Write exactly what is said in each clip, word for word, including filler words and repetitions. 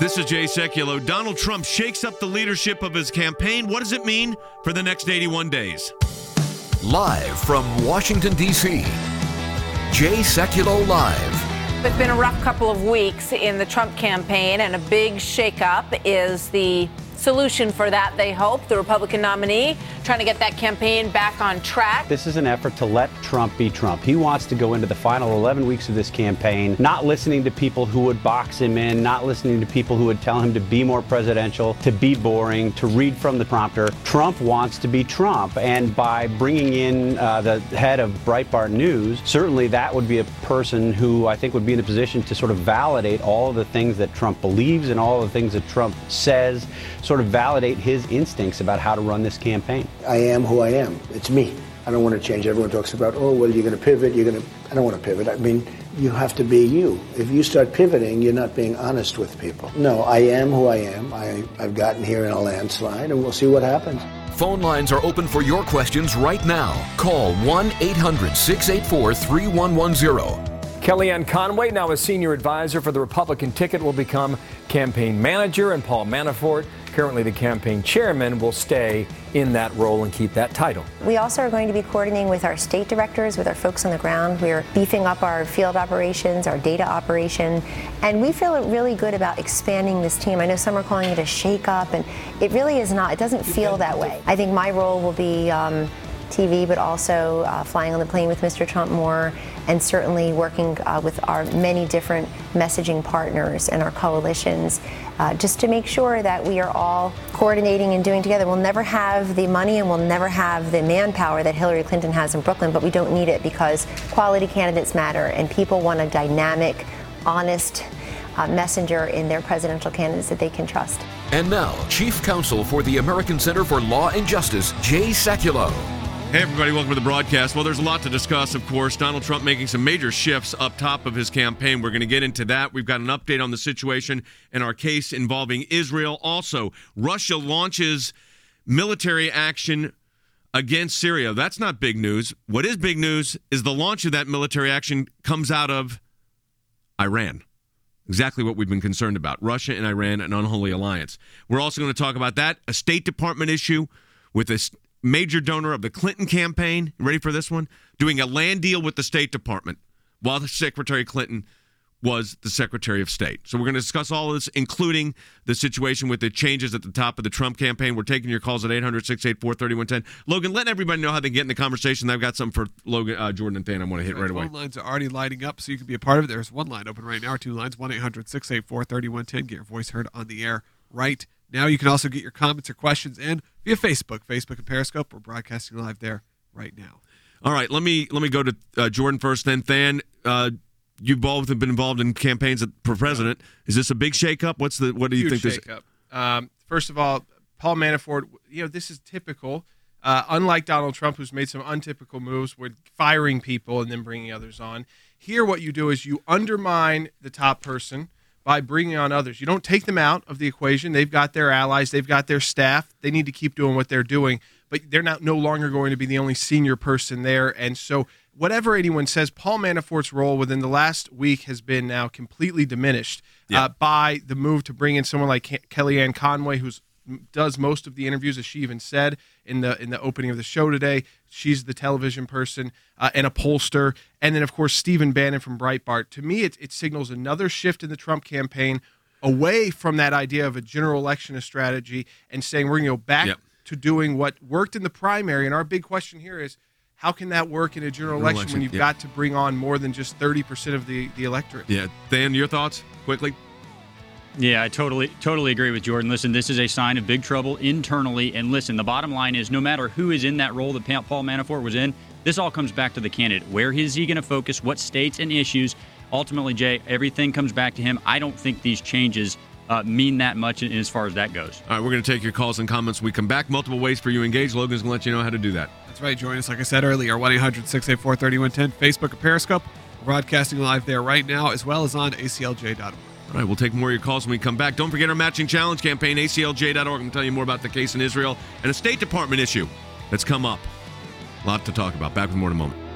This is Jay Sekulow. Donald Trump shakes up the leadership of his campaign. What does it mean for the next eighty-one days? Live from Washington, D C, Jay Sekulow Live. It's been a rough couple of weeks in the Trump campaign, and a big shakeup is the solution for that, they hope. The Republican nominee trying to get that campaign back on track. This is an effort to let Trump be Trump. He wants to go into the final eleven weeks of this campaign not listening to people who would box him in, not listening to people who would tell him to be more presidential, to be boring, to read from the prompter. Trump wants to be Trump, and by bringing in uh, the head of Breitbart News, certainly that would be a person who I think would be in a position to sort of validate all of the things that Trump believes and all of the things that Trump says, sort of validate his instincts about how to run this campaign. I am who I am. It's me. I don't want to change. Everyone talks about, oh, well, you're going to pivot. You're going to. I don't want to pivot. I mean, you have to be you. If you start pivoting, you're not being honest with people. No, I am who I am. I, I've gotten here in a landslide, and we'll see what happens. Phone lines are open for your questions right now. Call one eight hundred six eight four three one one zero. Kellyanne Conway, now a senior advisor for the Republican ticket, will become campaign manager, and Paul Manafort, currently the campaign chairman, will stay in that role and keep that title. We also are going to be coordinating with our state directors, with our folks on the ground. We're beefing up our field operations, our data operation, and we feel really good about expanding this team. I know some are calling it a shake-up, and it really is not. It doesn't feel that way. I think my role will be um, T V, but also uh, flying on the plane with Mister Trump more, and certainly working uh, with our many different messaging partners and our coalitions, uh, just to make sure that we are all coordinating and doing together. We'll never have the money and we'll never have the manpower that Hillary Clinton has in Brooklyn, but we don't need it because quality candidates matter, and people want a dynamic, honest uh, messenger in their presidential candidates that they can trust. And now, Chief Counsel for the American Center for Law and Justice, Jay Sekulow. Hey, everybody, welcome to the broadcast. Well, there's a lot to discuss, of course. Donald Trump making some major shifts up top of his campaign. We're going to get into that. We've got an update on the situation in our case involving Israel. Also, Russia launches military action against Syria. That's not big news. What is big news is the launch of that military action comes out of Iran. Exactly what we've been concerned about. Russia and Iran, an unholy alliance. We're also going to talk about that, a State Department issue with this major donor of the Clinton campaign, ready for this one, doing a land deal with the State Department while the Secretary Clinton was the Secretary of State. So we're going to discuss all of this, including the situation with the changes at the top of the Trump campaign. We're taking your calls at eight hundred six eight four three one one zero. Logan, let everybody know how they get in the conversation. I've got something for Logan, uh, Jordan, and Than I want to hit right away. Phone lines are already lighting up, so you can be a part of it. There's one line open right now, or two lines, one eight hundred six eight four three one one zero. Get your voice heard on the air right now. You can also get your comments or questions in via Facebook, Facebook and Periscope. We're broadcasting live there right now. All right, let me let me go to uh, Jordan first, then Than. Uh, you both have been involved in campaigns for president. Is this a big shakeup? What's the what do you Huge think? Shakeup. This? Um, first of all, Paul Manafort. You know, this is typical. Uh, unlike Donald Trump, who's made some untypical moves with firing people and then bringing others on. Here, what you do is you undermine the top person by bringing on others. You don't take them out of the equation. They've got their allies. They've got their staff. They need to keep doing what they're doing, but they're not no longer going to be the only senior person there. And so whatever anyone says, Paul Manafort's role within the last week has been now completely diminished yeah. uh, by the move to bring in someone like Ke- Kellyanne Conway, who's does most of the interviews, as she even said in the in the opening of the show today. She's the television person uh, and a pollster. And then, of course, Stephen Bannon from Breitbart. To me, it, it signals another shift in the Trump campaign away from that idea of a general election strategy and saying we're going to go back yep. to doing what worked in the primary. And our big question here is, how can that work in a general election, election when you've yep. got to bring on more than just thirty percent of the, the electorate? Yeah. Than, your thoughts, quickly? Yeah, I totally totally agree with Jordan. Listen, this is a sign of big trouble internally. And listen, the bottom line is no matter who is in that role that Paul Manafort was in, this all comes back to the candidate. Where is he going to focus? What states and issues? Ultimately, Jay, everything comes back to him. I don't think these changes uh, mean that much in, as far as that goes. All right, we're going to take your calls and comments when we come back. Multiple ways for you to engage. Logan's going to let you know how to do that. That's right. Join us, like I said earlier, one eight hundred six eight four three one one zero, Facebook or Periscope. We're broadcasting live there right now, as well as on A C L J dot org. All right, we'll take more of your calls when we come back. Don't forget our matching challenge campaign, A C L J dot org. I'm going to tell you more about the case in Israel and a State Department issue that's come up. A lot to talk about. Back with more in a moment.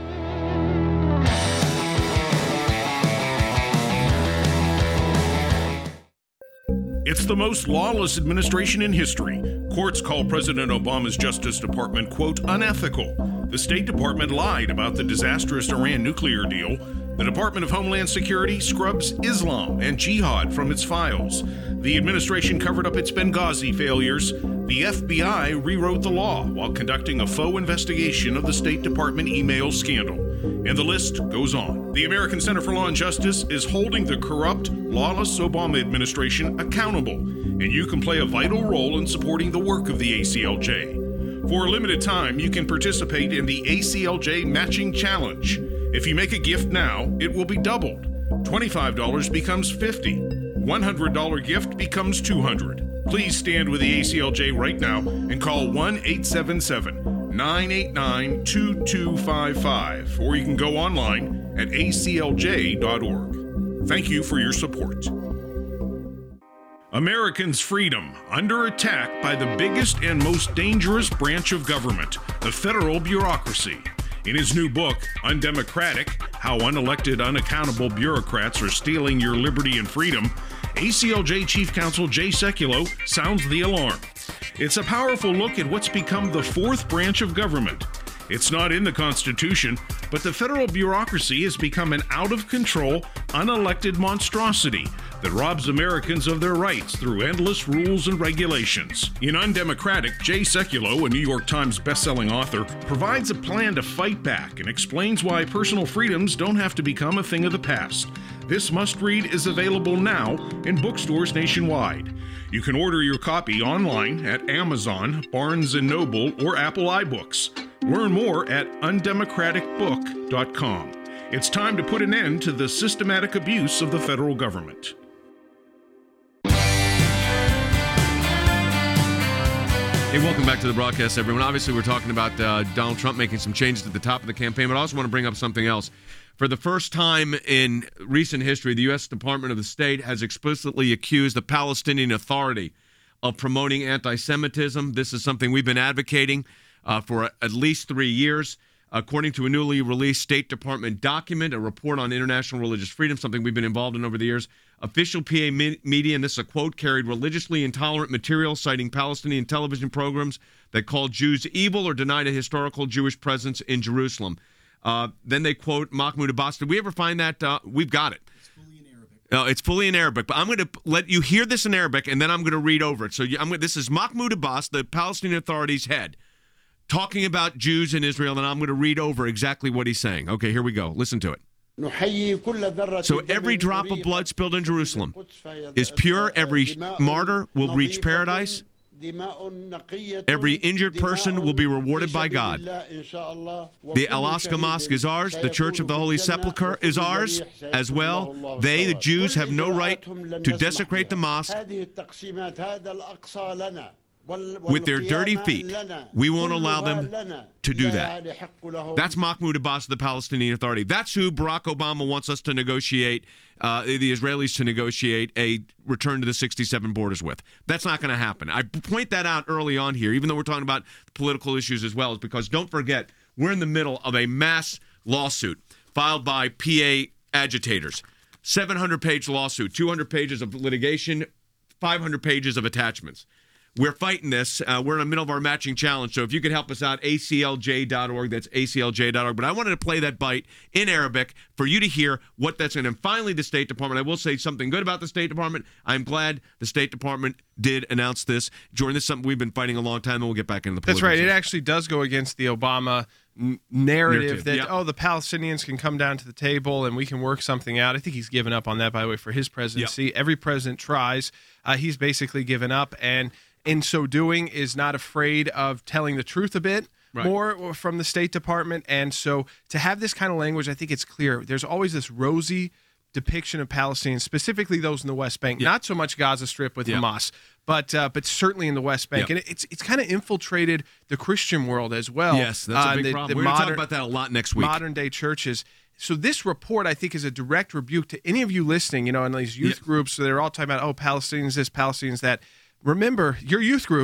It's the most lawless administration in history. Courts call President Obama's Justice Department, quote, unethical. The State Department lied about the disastrous Iran nuclear deal. The Department of Homeland Security scrubs Islam and jihad from its files. The administration covered up its Benghazi failures. The F B I rewrote the law while conducting a faux investigation of the State Department email scandal. And the list goes on. The American Center for Law and Justice is holding the corrupt, lawless Obama administration accountable, and you can play a vital role in supporting the work of the A C L J. For a limited time, you can participate in the A C L J Matching Challenge. If you make a gift now, it will be doubled. twenty-five dollars becomes fifty dollars. one hundred dollars gift becomes two hundred dollars. Please stand with the A C L J right now and call one eight seven seven, nine eight nine, two two five five, or you can go online at A C L J dot org. Thank you for your support. Americans' freedom under attack by the biggest and most dangerous branch of government, the federal bureaucracy. In his new book, Undemocratic: How Unelected, Unaccountable Bureaucrats Are Stealing Your Liberty and Freedom, A C L J Chief Counsel Jay Sekulow sounds the alarm. It's a powerful look at what's become the fourth branch of government. It's not in the Constitution, but the federal bureaucracy has become an out-of-control, unelected monstrosity that robs Americans of their rights through endless rules and regulations. In Undemocratic, Jay Sekulow, a New York Times bestselling author, provides a plan to fight back and explains why personal freedoms don't have to become a thing of the past. This must-read is available now in bookstores nationwide. You can order your copy online at Amazon, Barnes and Noble, or Apple iBooks. Learn more at undemocratic book dot com. It's time to put an end to the systematic abuse of the federal government. Hey, welcome back to the broadcast, everyone. Obviously, we're talking about uh, Donald Trump making some changes at the top of the campaign, but I also want to bring up something else. For the first time in recent history, the U S Department of the State has explicitly accused the Palestinian Authority of promoting anti-Semitism. This is something we've been advocating uh, for at least three years. According to a newly released State Department document, a report on international religious freedom, something we've been involved in over the years, official P A me- media, and this is a quote, carried religiously intolerant material citing Palestinian television programs that called Jews evil or denied a historical Jewish presence in Jerusalem. Uh, then they quote Mahmoud Abbas. Did we ever find that? Uh, we've got it. It's fully in Arabic. No, it's fully in Arabic, but I'm going to let you hear this in Arabic, and then I'm going to read over it. So you, I'm gonna, this is Mahmoud Abbas, the Palestinian Authority's head, talking about Jews in Israel, and I'm going to read over exactly what he's saying. Okay, here we go. Listen to it. So every drop of blood spilled in Jerusalem is pure. Every martyr will reach paradise. Every injured person will be rewarded by God. The Al-Aqsa Mosque is ours. The Church of the Holy Sepulchre is ours as well. They, the Jews, have no right to desecrate the mosque with their dirty feet. We won't allow them to do that. That's Mahmoud Abbas of the Palestinian Authority. That's who Barack Obama wants us to negotiate, uh, the Israelis to negotiate a return to the sixty-seven borders with. That's not going to happen. I point that out early on here, even though we're talking about political issues as well, is because don't forget, we're in the middle of a mass lawsuit filed by P A agitators. seven hundred page lawsuit, two hundred pages of litigation, five hundred pages of attachments. We're fighting this. Uh, we're in the middle of our matching challenge. So if you could help us out, A C L J dot org. That's A C L J dot org. But I wanted to play that bite in Arabic for you to hear what that's in. And finally, the State Department. I will say something good about the State Department. I'm glad the State Department did announce this. Jordan, this is something we've been fighting a long time, and we'll get back into the political. That's right. system. It actually does go against the Obama n- narrative, narrative that, yep. oh, the Palestinians can come down to the table and we can work something out. I think he's given up on that, by the way, for his presidency. Yep. Every president tries. Uh, he's basically given up, and in so doing is not afraid of telling the truth a bit right. more from the State Department. And so to have this kind of language, I think it's clear. There's always this rosy depiction of Palestinians, specifically those in the West Bank, yeah. not so much Gaza Strip with yeah. Hamas, but uh, but certainly in the West Bank. Yeah. And it's it's kind of infiltrated the Christian world as well. Yes, that's a big uh, the, problem. The We're going to talk about that a lot next week. Modern day churches. So this report, I think, is a direct rebuke to any of you listening, you know, in these youth yeah. groups. So they're all talking about, oh, Palestinians this, Palestinians that. Remember, your youth group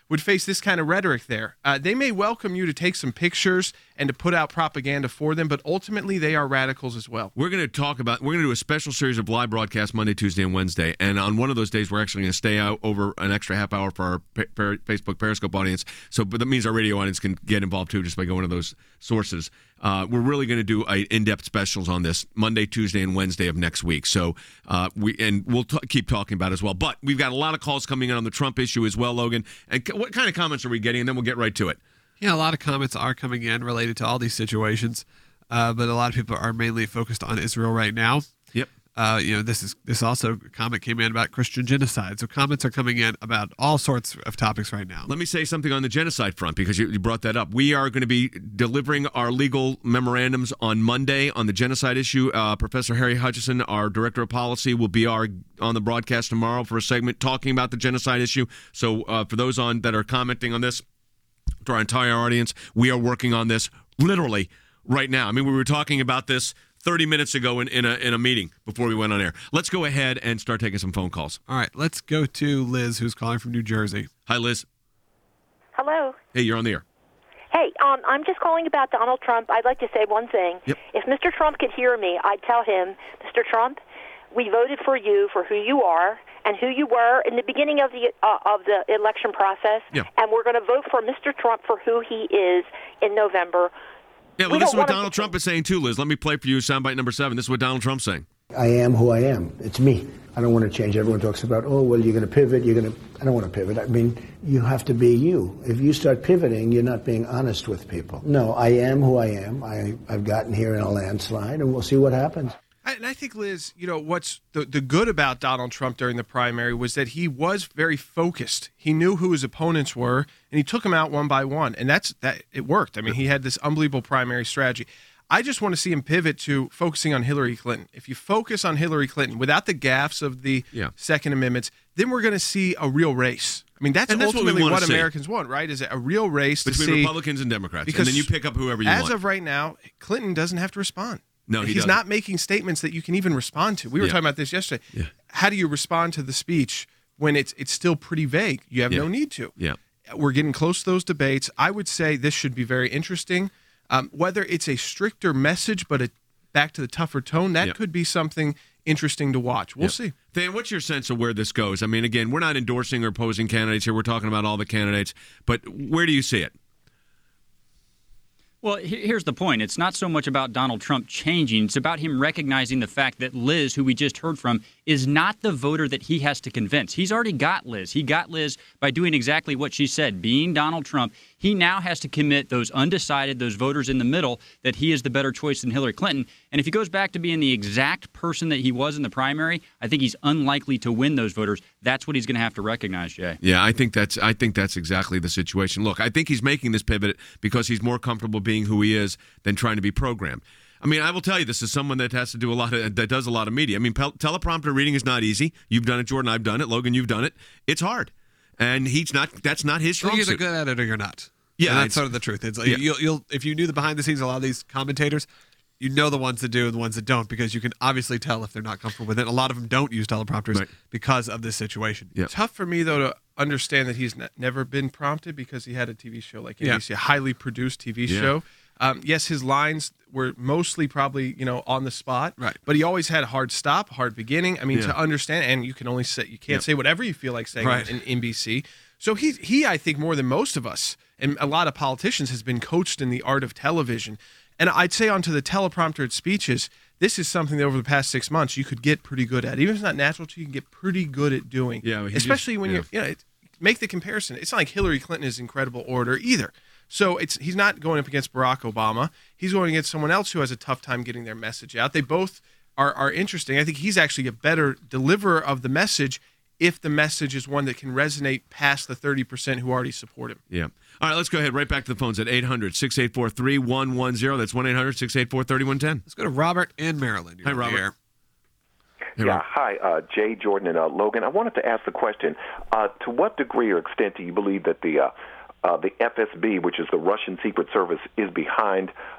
would face this kind of rhetoric there. Uh, they may welcome you to take some pictures and to put out propaganda for them, but ultimately they are radicals as well. We're going to talk about, we're going to do a special series of live broadcasts Monday, Tuesday, and Wednesday. And on one of those days, we're actually going to stay out over an extra half hour for our pa- pa- Facebook Periscope audience. So but that means our radio audience can get involved too just by going to those sources. Uh, we're really going to do a in-depth specials on this Monday, Tuesday, and Wednesday of next week. So uh, we and we'll t- keep talking about it as well. But we've got a lot of calls coming in on the Trump issue as well, Logan. And c- what kind of comments are we getting? And then we'll get right to it. Yeah, a lot of comments are coming in related to all these situations, uh, but a lot of people are mainly focused on Israel right now. Yep. Uh, you know, this is this also comment came in about Christian genocide. So comments are coming in about all sorts of topics right now. Let me say something on the genocide front because you, you brought that up. We are going to be delivering our legal memorandums on Monday on the genocide issue. Uh, Professor Harry Hutchison, our director of policy, will be our on the broadcast tomorrow for a segment talking about the genocide issue. So uh, for those on that are commenting on this, to our entire audience, we are working on this literally right now. I mean, we were talking about this thirty minutes ago in, in, a, in a meeting before we went on air. Let's go ahead and start taking some phone calls. All right, let's go to Liz, who's calling from New Jersey. Hi, Liz. Hello. Hey, you're on the air. Hey, um, I'm just calling about Donald Trump. I'd like to say one thing. Yep. If Mister Trump could hear me, I'd tell him, Mister Trump, we voted for you for who you are and who you were in the beginning of the uh, of the election process, yeah. and we're going to vote for Mister Trump for who he is in November. Yeah, well, we this is what to... Donald Trump is saying too, Liz. Let me play for you soundbite number seven. This is what Donald Trump's saying. I am who I am. It's me. I don't want to change. Everyone talks about, oh, well, you're going to pivot. You're going to. I don't want to pivot. I mean, you have to be you. If you start pivoting, you're not being honest with people. No, I am who I am. I, I've gotten here in a landslide, and we'll see what happens. I, and I think, Liz, you know, what's the, the good about Donald Trump during the primary was that he was very focused. He knew who his opponents were, and he took them out one by one. And that's that. It worked. I mean, he had this unbelievable primary strategy. I just want to see him pivot to focusing on Hillary Clinton. If you focus on Hillary Clinton without the gaffes of the yeah. Second Amendments, then we're going to see a real race. I mean, that's, and that's ultimately what, what see. Americans want, right? Is a real race between to see, Republicans and Democrats, because and then you pick up whoever you as want. As of right now, Clinton doesn't have to respond. No, he he's doesn't. not making statements that you can even respond to. We were yeah. talking about this yesterday. Yeah. How do you respond to the speech when it's it's still pretty vague? You have yeah. no need to. Yeah, we're getting close to those debates. I would say this should be very interesting. Um, whether it's a stricter message, but a back to the tougher tone, that yeah. could be something interesting to watch. We'll yeah. see. Dan, what's your sense of where this goes? I mean, again, we're not endorsing or opposing candidates here. We're talking about all the candidates. But where do you see it? Well, here's the point. It's not so much about Donald Trump changing. It's about him recognizing the fact that Liz, who we just heard from, is not the voter that he has to convince. He's already got Liz. He got Liz by doing exactly what she said, being Donald Trump. He now has to commit those undecided, those voters in the middle, that he is the better choice than Hillary Clinton. And if he goes back to being the exact person that he was in the primary, I think he's unlikely to win those voters. That's what he's going to have to recognize, Jay. Yeah, I think that's I think that's exactly the situation. Look, I think he's making this pivot because he's more comfortable being who he is than trying to be programmed. I mean, I will tell you, this is someone that has to do a lot of that does a lot of media. I mean, pel- teleprompter reading is not easy. You've done it, Jordan. I've done it. Logan, you've done it. It's hard, and he's not. That's not his strong suit. You're suit. good at it, or you're not. Yeah, and that's sort of the truth. It's like yeah. you'll, you'll if you knew the behind the scenes, a lot of these commentators, you know the ones that do and the ones that don't, because you can obviously tell if they're not comfortable with it. A lot of them don't use teleprompters right. because of this situation. Yep. Tough for me, though, to understand that he's ne- never been prompted because he had a T V show like N B C, yeah. a highly produced T V yeah. show. Um, yes, his lines were mostly probably, you know, on the spot, right? But he always had a hard stop, hard beginning. I mean, yeah. to understand, and you can only say you can't yep. say whatever you feel like saying right. in N B C. So he, he, I think, more than most of us and a lot of politicians, has been coached in the art of television. And I'd say onto the telepromptered speeches, this is something that over the past six months you could get pretty good at. Even if it's not natural to you, you can get pretty good at doing. Yeah, especially just, when yeah. you're, you know, it, make the comparison. It's not like Hillary Clinton is incredible orator either. So it's he's not going up against Barack Obama. He's going against someone else who has a tough time getting their message out. They both are, are interesting. I think he's actually a better deliverer of the message if the message is one that can resonate past the thirty percent who already support him. Yeah. All right, let's go ahead right back to the phones at eight hundred, six eight four, three one one zero. That's one eight hundred, six eight four, three one one zero. Let's go to Robert in Maryland. You're Hi, Robert. Hey, yeah, hi, uh, Jay, Jordan, and uh, Logan. I wanted to ask the question, uh, to what degree or extent do you believe that the uh, uh, the F S B, which is the Russian Secret Service, is behind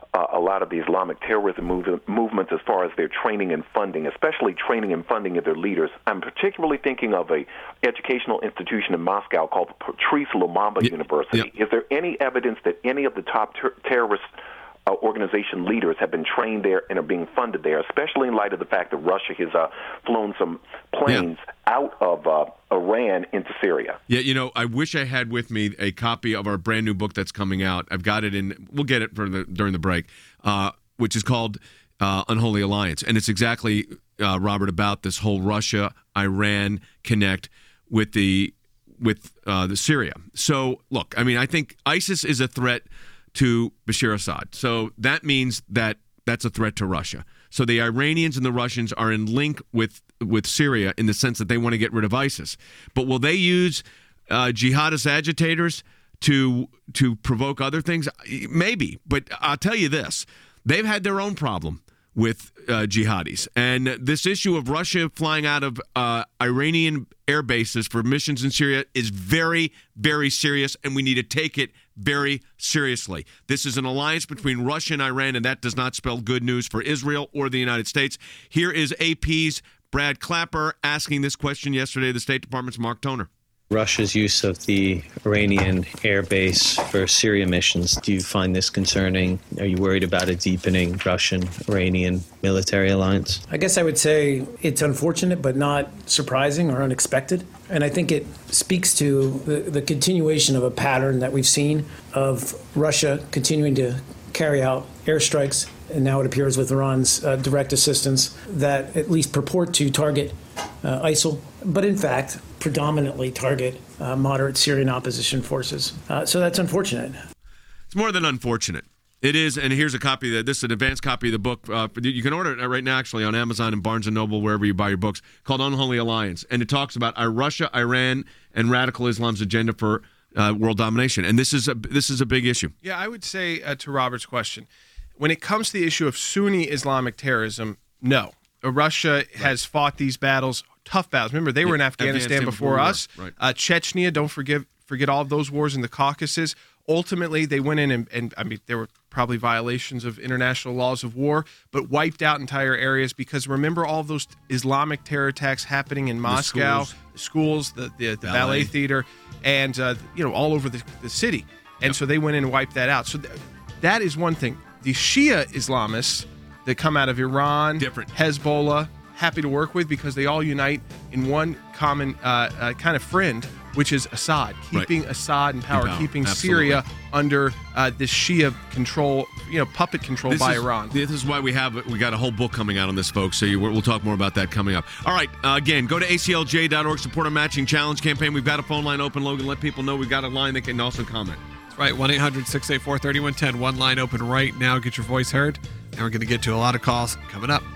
uh, a lot of the Islamic terrorism move- movements as far as their training and funding, especially training and funding of their leaders. I'm particularly thinking of a educational institution in Moscow called Patrice Lumumba yeah. University. Yeah. Is there any evidence that any of the top ter- terrorist uh, organization leaders have been trained there and are being funded there, especially in light of the fact that Russia has uh, flown some planes yeah. out of uh, Iran into Syria? Yeah, you know, I wish I had with me a copy of our brand new book that's coming out. I've got it in, we'll get it for the, during the break, uh, which is called uh, Unholy Alliance. And it's exactly, uh, Robert, about this whole Russia-Iran connect with the with uh, the Syria. So, look, I mean, I think ISIS is a threat to Bashar Assad. So that means that that's a threat to Russia. So the Iranians and the Russians are in link with, with Syria in the sense that they want to get rid of ISIS. But will they use uh, jihadist agitators to to provoke other things? Maybe. But I'll tell you this. They've had their own problem with uh, jihadis. And this issue of Russia flying out of uh, Iranian air bases for missions in Syria is very, very serious, and we need to take it very seriously. This is an alliance between Russia and Iran, and that does not spell good news for Israel or the United States. Here is A P's Brad Clapper asking this question yesterday to the State Department's Mark Toner. Russia's use of the Iranian air base for Syria missions, do you find this concerning? Are you worried about a deepening Russian-Iranian military alliance? I guess I would say it's unfortunate, but not surprising or unexpected. And I think it speaks to the, the continuation of a pattern that we've seen of Russia continuing to carry out airstrikes, and now it appears with Iran's uh, direct assistance, that at least purport to target uh, ISIL, but in fact predominantly target uh, moderate Syrian opposition forces. Uh, so that's unfortunate. It's more than unfortunate. It is, and here's a copy. That this is an advanced copy of the book. Uh, you can order it right now, actually, on Amazon and Barnes and Noble, wherever you buy your books, called Unholy Alliance. And it talks about uh, Russia, Iran, and radical Islam's agenda for uh, world domination. And this is a this is a big issue. Yeah, I would say uh, to Robert's question, when it comes to the issue of Sunni Islamic terrorism, no. Uh, Russia right. has fought these battles, tough battles. Remember, they yeah, were in Afghanistan, Afghanistan before, before us. Right. Uh, Chechnya, don't forget forget all of those wars in the Caucasus. Ultimately, they went in and, and, I mean, there were probably violations of international laws of war, but wiped out entire areas because remember all of those Islamic terror attacks happening in Moscow, the schools, the, schools, the, the, the ballet. ballet theater, and, uh, you know, all over the, the city. And yep. so they went in and wiped that out. So th- that is one thing. The Shia Islamists that come out of Iran, different Hezbollah, happy to work with because they all unite in one common uh, uh, kind of friend, which is Assad, keeping right. Assad in power, in power. keeping Absolutely. Syria under uh, this Shia control, you know, puppet control this by is, Iran. This is why we have we got a whole book coming out on this, folks. So you, we'll talk more about that coming up. All right, uh, again, go to A C L J dot org, support our matching challenge campaign. We've got a phone line open, Logan. Let people know we've got a line that can also comment. That's right, one eight hundred six eight four three one one zero. One line open right now. Get your voice heard. And we're going to get to a lot of calls coming up.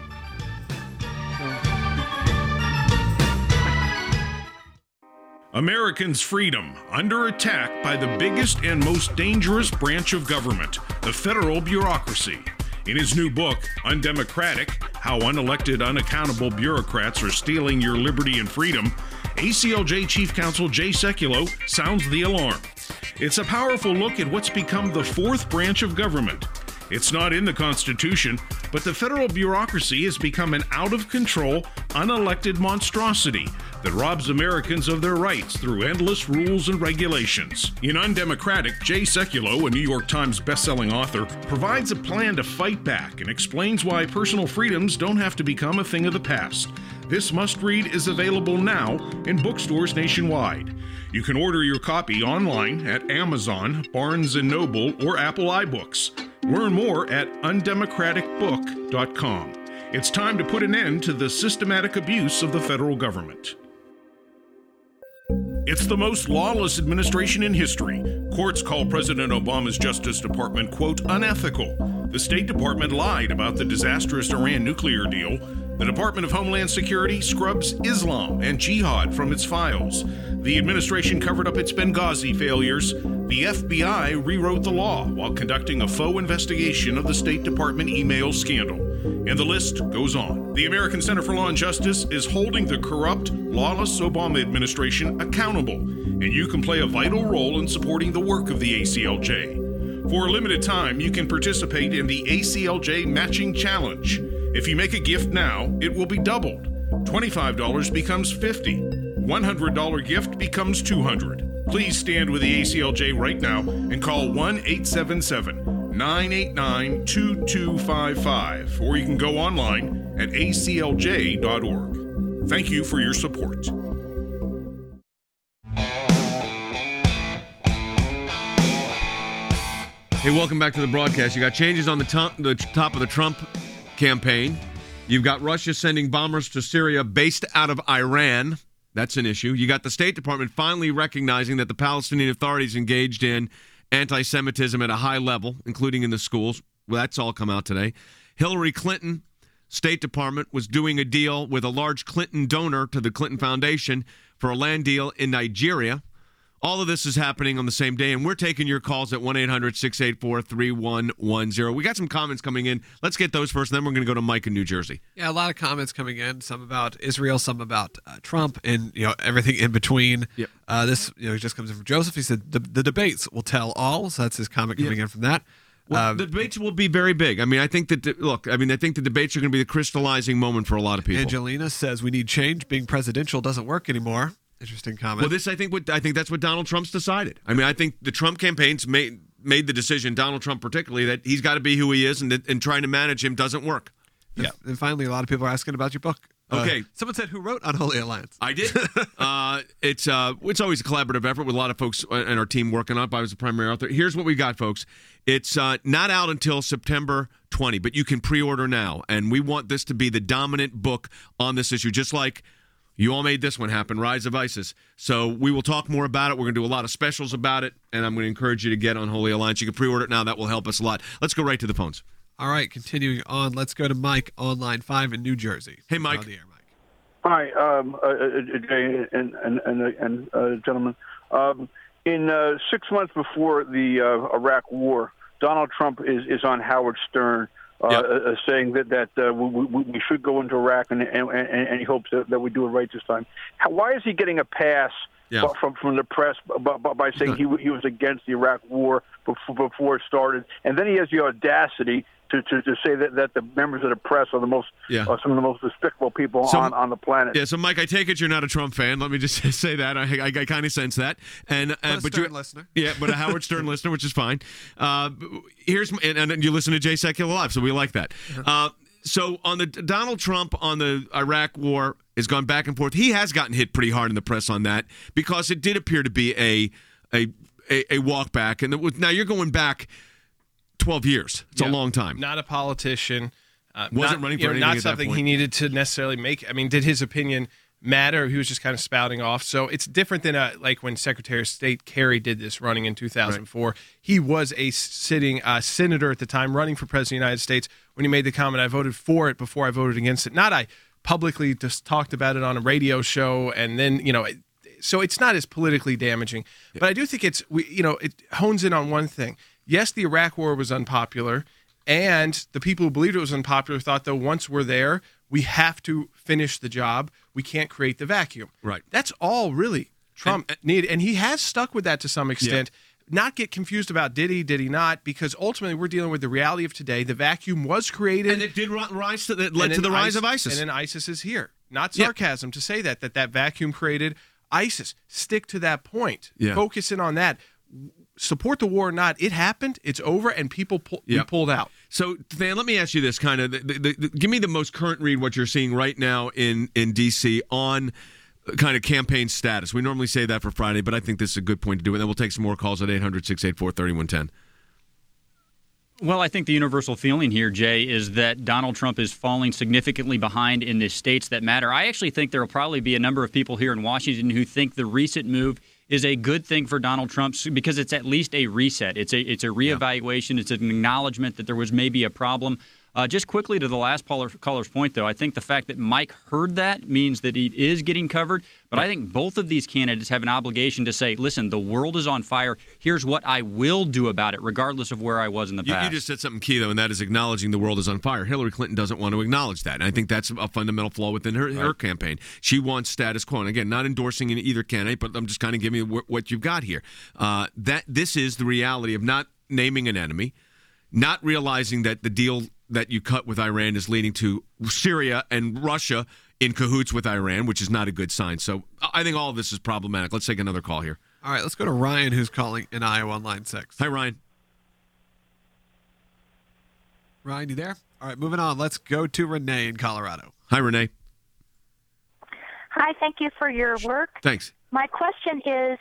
Americans' freedom under attack by the biggest and most dangerous branch of government, the federal bureaucracy. In his new book, Undemocratic: How Unelected, Unaccountable Bureaucrats Are Stealing Your Liberty and Freedom, A C L J Chief Counsel Jay Sekulow sounds the alarm. It's a powerful look at what's become the fourth branch of government. It's not in the Constitution, but the federal bureaucracy has become an out-of-control, unelected monstrosity that robs Americans of their rights through endless rules and regulations. In Undemocratic, Jay Sekulow, a New York Times bestselling author, provides a plan to fight back and explains why personal freedoms don't have to become a thing of the past. This must-read is available now in bookstores nationwide. You can order your copy online at Amazon, Barnes and Noble, or Apple iBooks. Learn more at undemocratic book dot com. It's time to put an end to the systematic abuse of the federal government. It's the most lawless administration in history. Courts call President Obama's Justice Department, quote, unethical. The State Department lied about the disastrous Iran nuclear deal. The Department of Homeland Security scrubs Islam and jihad from its files. The administration covered up its Benghazi failures. The F B I rewrote the law while conducting a faux investigation of the State Department email scandal. And the list goes on. The American Center for Law and Justice is holding the corrupt, lawless Obama administration accountable, and you can play a vital role in supporting the work of the A C L J. For a limited time, you can participate in the A C L J Matching Challenge. If you make a gift now, it will be doubled. twenty-five dollars becomes fifty dollars. one hundred dollars gift becomes two hundred dollars. Please stand with the A C L J right now and call one eight seven seven, nine eight nine, two two five five, or you can go online at A C L J dot org. Thank you for your support. Hey, welcome back to the broadcast. You got changes on the top, the top of the Trump campaign. You've got Russia sending bombers to Syria based out of Iran. That's an issue. You got the State Department finally recognizing that the Palestinian Authority engaged in anti-Semitism at a high level, including in the schools. Well, that's all come out today. Hillary Clinton, State Department, was doing a deal with a large Clinton donor to the Clinton Foundation for a land deal in Nigeria. All of this is happening on the same day, and we're taking your calls at one eight hundred, six eight four, three one one zero. We got some comments coming in. Let's get those first, and then we're going to go to Mike in New Jersey. Yeah, a lot of comments coming in, some about Israel, some about uh, Trump, and you know everything in between. Yep. Uh, this you know just comes in from Joseph. He said, the, the debates will tell all, so that's his comment coming Yep. in from that. Well, Um, the debates will be very big. I mean, I think that, the, look, I mean, I think the debates are going to be the crystallizing moment for a lot of people. Angelina says, we need change. Being presidential doesn't work anymore. Interesting comment. Well, this I think what I think that's what Donald Trump's decided. I mean, I think the Trump campaign's made made the decision, Donald Trump particularly, that he's got to be who he is, and that, and trying to manage him doesn't work. Yeah. And finally, a lot of people are asking about your book. Okay. Uh, someone said, who wrote Unholy Alliance? I did. uh, it's uh, it's always a collaborative effort with a lot of folks and our team working on it. I was the primary author. Here's what we got, folks. It's uh, not out until September twentieth, but you can pre-order now. And we want this to be the dominant book on this issue, just like you all made this one happen, Rise of ISIS. So we will talk more about it. We're going to do a lot of specials about it, and I'm going to encourage you to get Unholy Alliance. You can pre-order it now. That will help us a lot. Let's go right to the phones. All right, continuing on. Let's go to Mike on line five in New Jersey. Hey, Mike. On the air, Mike. Hi, um, uh, uh, Jay and and and, and uh, gentlemen. Um, in uh, six months before the uh, Iraq War, Donald Trump is, is on Howard Stern, uh, Yep. uh, saying that that uh, we, we, we should go into Iraq, and and, and he hopes that, that we do it right this time. How, why is he getting a pass Yeah. from from the press by, by, by saying he he was against the Iraq War before, before it started, and then he has the audacity to, to, to say that, that the members of the press are the most Yeah. uh, some of the most despicable people So- on, on the planet. Yeah, so Mike, I take it you're not a Trump fan. Let me just say that. I, I, I kind of sense that. And uh, But a but Stern you're listener. Yeah, but a Howard Stern listener, which is fine. Uh, here's and, and you listen to Jay Secular Live, so we like that. Uh, so on the Donald Trump on the Iraq War has gone back and forth. He has gotten hit pretty hard in the press on that because it did appear to be a a a, a walk back. And it was, now you're going back twelve years. It's Yeah. a long time. Not a politician. Uh, Wasn't not, running for you know, anything Not at that something point. he needed to necessarily make. I mean, did his opinion matter? He was just kind of spouting off. So it's different than uh, like when Secretary of State Kerry did this running in two thousand four. Right. He was a sitting uh, senator at the time running for president of the United States when he made the comment, I voted for it before I voted against it. Not I publicly just talked about it on a radio show and then, you know, it, so it's not as politically damaging. Yeah. But I do think it's, we, you know, it hones in on one thing. Yes, the Iraq War was unpopular, and the people who believed it was unpopular thought, though, once we're there, we have to finish the job. We can't create the vacuum. Right. That's all really Trump and, needed, and he has stuck with that to some extent. Yeah. Not get confused about did he, did he not, because ultimately we're dealing with the reality of today. The vacuum was created. And it did rise to that led to the rise ISIS, of ISIS. And then ISIS is here. Not sarcasm yeah. to say that, that that vacuum created ISIS. Stick to that point. Yeah. Focus in on that. Support the war or not, it happened, it's over, and people pull, yep. we pulled out. So, Van, let me ask you this kind of, the, the, the, give me the most current read, what you're seeing right now in, in D C on kind of campaign status. We normally say that for Friday, but I think this is a good point to do it. And then we'll take some more calls at eight hundred, six eight four, three one one zero. Well, I think the universal feeling here, Jay, is that Donald Trump is falling significantly behind in the states that matter. I actually think there will probably be a number of people here in Washington who think the recent move is a good thing for Donald Trump because it's at least a reset. It's a it's a reevaluation. Yeah. It's an acknowledgement that there was maybe a problem. Uh, just quickly to the last caller's point, though, I think the fact that Mike heard that means that he is getting covered. But I think both of these candidates have an obligation to say, listen, the world is on fire. Here's what I will do about it, regardless of where I was in the you, past. You just said something key, though, and that is acknowledging the world is on fire. Hillary Clinton doesn't want to acknowledge that. And I think that's a fundamental flaw within her, right. her campaign. She wants status quo. And again, not endorsing either candidate, but I'm just kind of giving you what you've got here. Uh, that this is the reality of not naming an enemy, not realizing that the deal that you cut with Iran is leading to Syria and Russia in cahoots with Iran, which is not a good sign. So I think all of this is problematic. Let's take another call here. All right, let's go to Ryan, who's calling in Iowa on line six. Hi, Ryan. Ryan, you there? All right, moving on. Let's go to Renee in Colorado. Hi, Renee. Hi, thank you for your work. Thanks. My question is,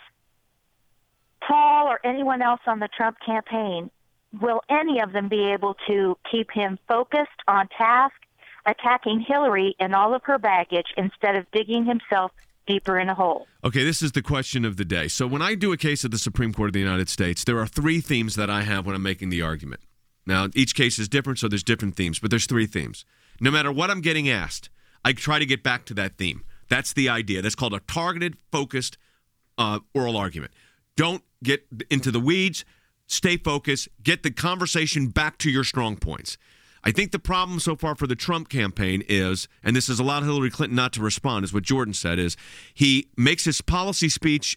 Paul or anyone else on the Trump campaign, will any of them be able to keep him focused on task, attacking Hillary and all of her baggage instead of digging himself deeper in a hole? Okay, this is the question of the day. So when I do a case at the Supreme Court of the United States, there are three themes that I have when I'm making the argument. Now, each case is different, so there's different themes, but there's three themes. No matter what I'm getting asked, I try to get back to that theme. That's the idea. That's called a targeted, focused uh, oral argument. Don't get into the weeds. Stay focused. Get the conversation back to your strong points. I think the problem so far for the Trump campaign is, and this has allowed Hillary Clinton not to respond, is what Jordan said, is he makes his policy speech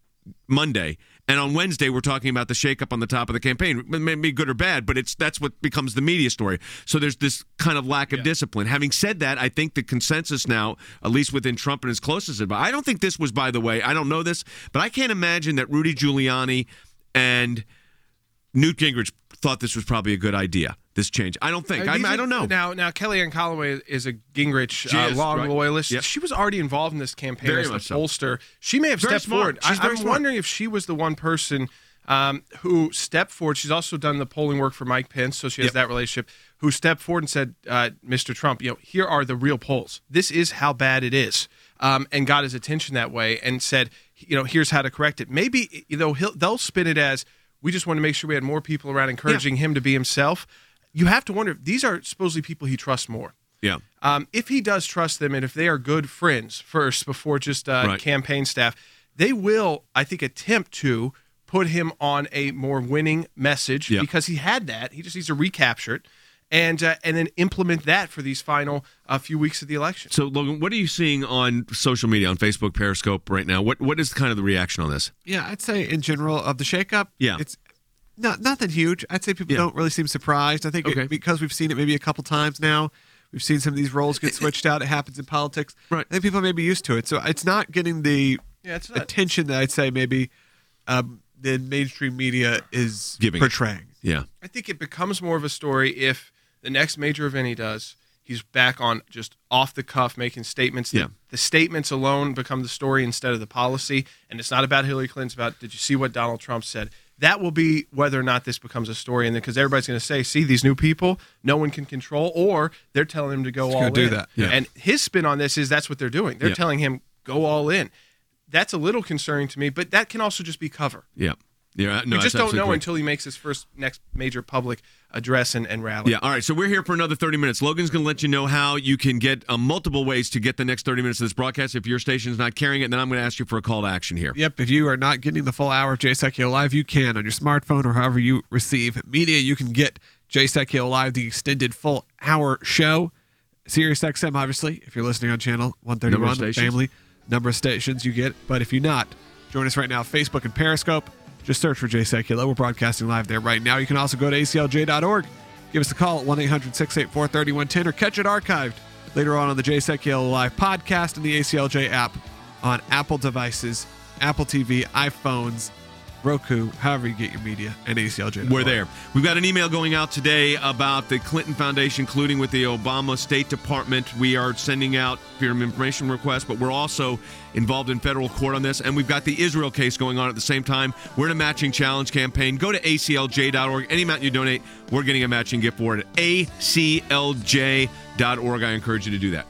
Monday, and on Wednesday we're talking about the shakeup on the top of the campaign. It may be good or bad, but it's that's what becomes the media story. So there's this kind of lack of yeah. discipline. Having said that, I think the consensus now, at least within Trump and his closest advisors, I don't think this was, by the way, I don't know this, but I can't imagine that Rudy Giuliani and Newt Gingrich thought this was probably a good idea, this change. I don't think. I, mean, I don't know. Now, now Kellyanne Conway is a Gingrich uh, is, long right? loyalist. Yep. She was already involved in this campaign Very as the much so. pollster. She may have Very stepped smart. forward. She's I, very I'm smart. wondering if she was the one person um, who stepped forward. She's also done the polling work for Mike Pence, so she has Yep. that relationship, who stepped forward and said, uh, Mister Trump, you know, here are the real polls. This is how bad it is. Um, and got his attention that way and said, you know, here's how to correct it. Maybe, you know, he'll, they'll spin it as, we just want to make sure we had more people around encouraging yeah. him to be himself. You have to wonder, these are supposedly people he trusts more. Yeah. Um, if he does trust them and if they are good friends first before just uh, Right. campaign staff, they will, I think, attempt to put him on a more winning message Yeah. because he had that. He just needs to recapture it and uh, and then implement that for these final uh, few weeks of the election. So, Logan, what are you seeing on social media, on Facebook, Periscope right now? What What is kind of the reaction on this? Yeah, I'd say in general of the shakeup, Yeah. it's not nothing huge. I'd say people Yeah. don't really seem surprised. I think it- Okay. because we've seen it maybe a couple times now, we've seen some of these roles get switched out. It happens in politics. Right. I think people may be used to it. So it's not getting the Yeah, it's not. attention that I'd say maybe um, the mainstream media is Giving. portraying. Yeah. I think it becomes more of a story if the next major event he does, he's back on just off the cuff making statements. Yeah. The, the statements alone become the story instead of the policy. And it's not about Hillary Clinton. It's about, did you see what Donald Trump said? That will be whether or not this becomes a story. And then because everybody's going to say, see, these new people, no one can control, or they're telling him to go He's all gonna do in. that. Yeah. And his spin on this is that's what they're doing. They're Yeah. telling him, go all in. That's a little concerning to me, but that can also just be cover. Yeah. Yeah. No, we that's just don't absolutely know correct. until he makes his first next major public address and, and rally. Yeah, all right, so we're here for another thirty minutes. Logan's going to let you know how you can get uh, multiple ways to get the next thirty minutes of this broadcast if your station's not carrying it, and then I'm going to ask you for a call to action here. Yep, if you are not getting the full hour of Jay Sekulow Live, you can on your smartphone or however you receive media. You can get Jay Sekulow Live, the extended full hour show. Sirius X M, obviously, if you're listening on channel one Number thirty-one, of the stations. family number of stations you get. But if you're not, join us right now, Facebook and Periscope. Just search for Jay Sekulow. We're broadcasting live there right now. You can also go to A C L J dot org. Give us a call at one eight hundred six eight four three one one zero or catch it archived later on on the Jay Sekulow Live podcast and the A C L J app on Apple devices, Apple T V, iPhones, Roku, however you get your media, and A C L J dot org. We're there. We've got an email going out today about the Clinton Foundation colluding with the Obama State Department. We are sending out freedom of information requests, but we're also involved in federal court on this, and we've got the Israel case going on at the same time. We're in a matching challenge campaign. Go to A C L J dot org. Any amount you donate, we're getting a matching gift for it at A C L J dot org. I encourage you to do that.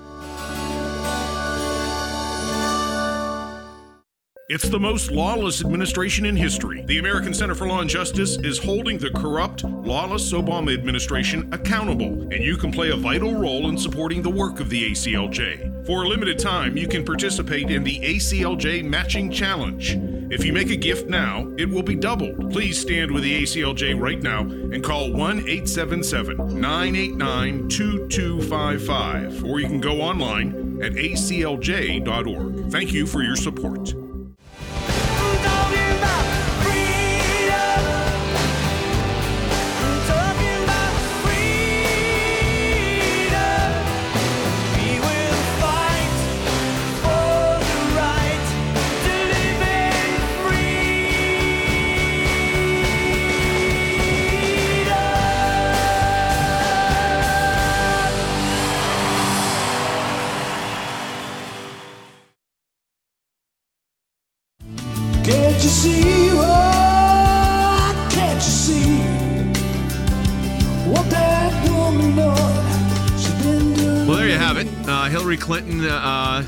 It's the most lawless administration in history. The American Center for Law and Justice is holding the corrupt, lawless Obama administration accountable, and you can play a vital role in supporting the work of the A C L J. For a limited time, you can participate in the A C L J Matching Challenge. If you make a gift now, it will be doubled. Please stand with the A C L J right now and call one eight seven seven, nine eight nine, two two five five, or you can go online at A C L J dot org. Thank you for your support. Can't you see? Oh, can't you see what that woman knows? She's been doing. Well, there you have it. Uh, Hillary Clinton. Uh,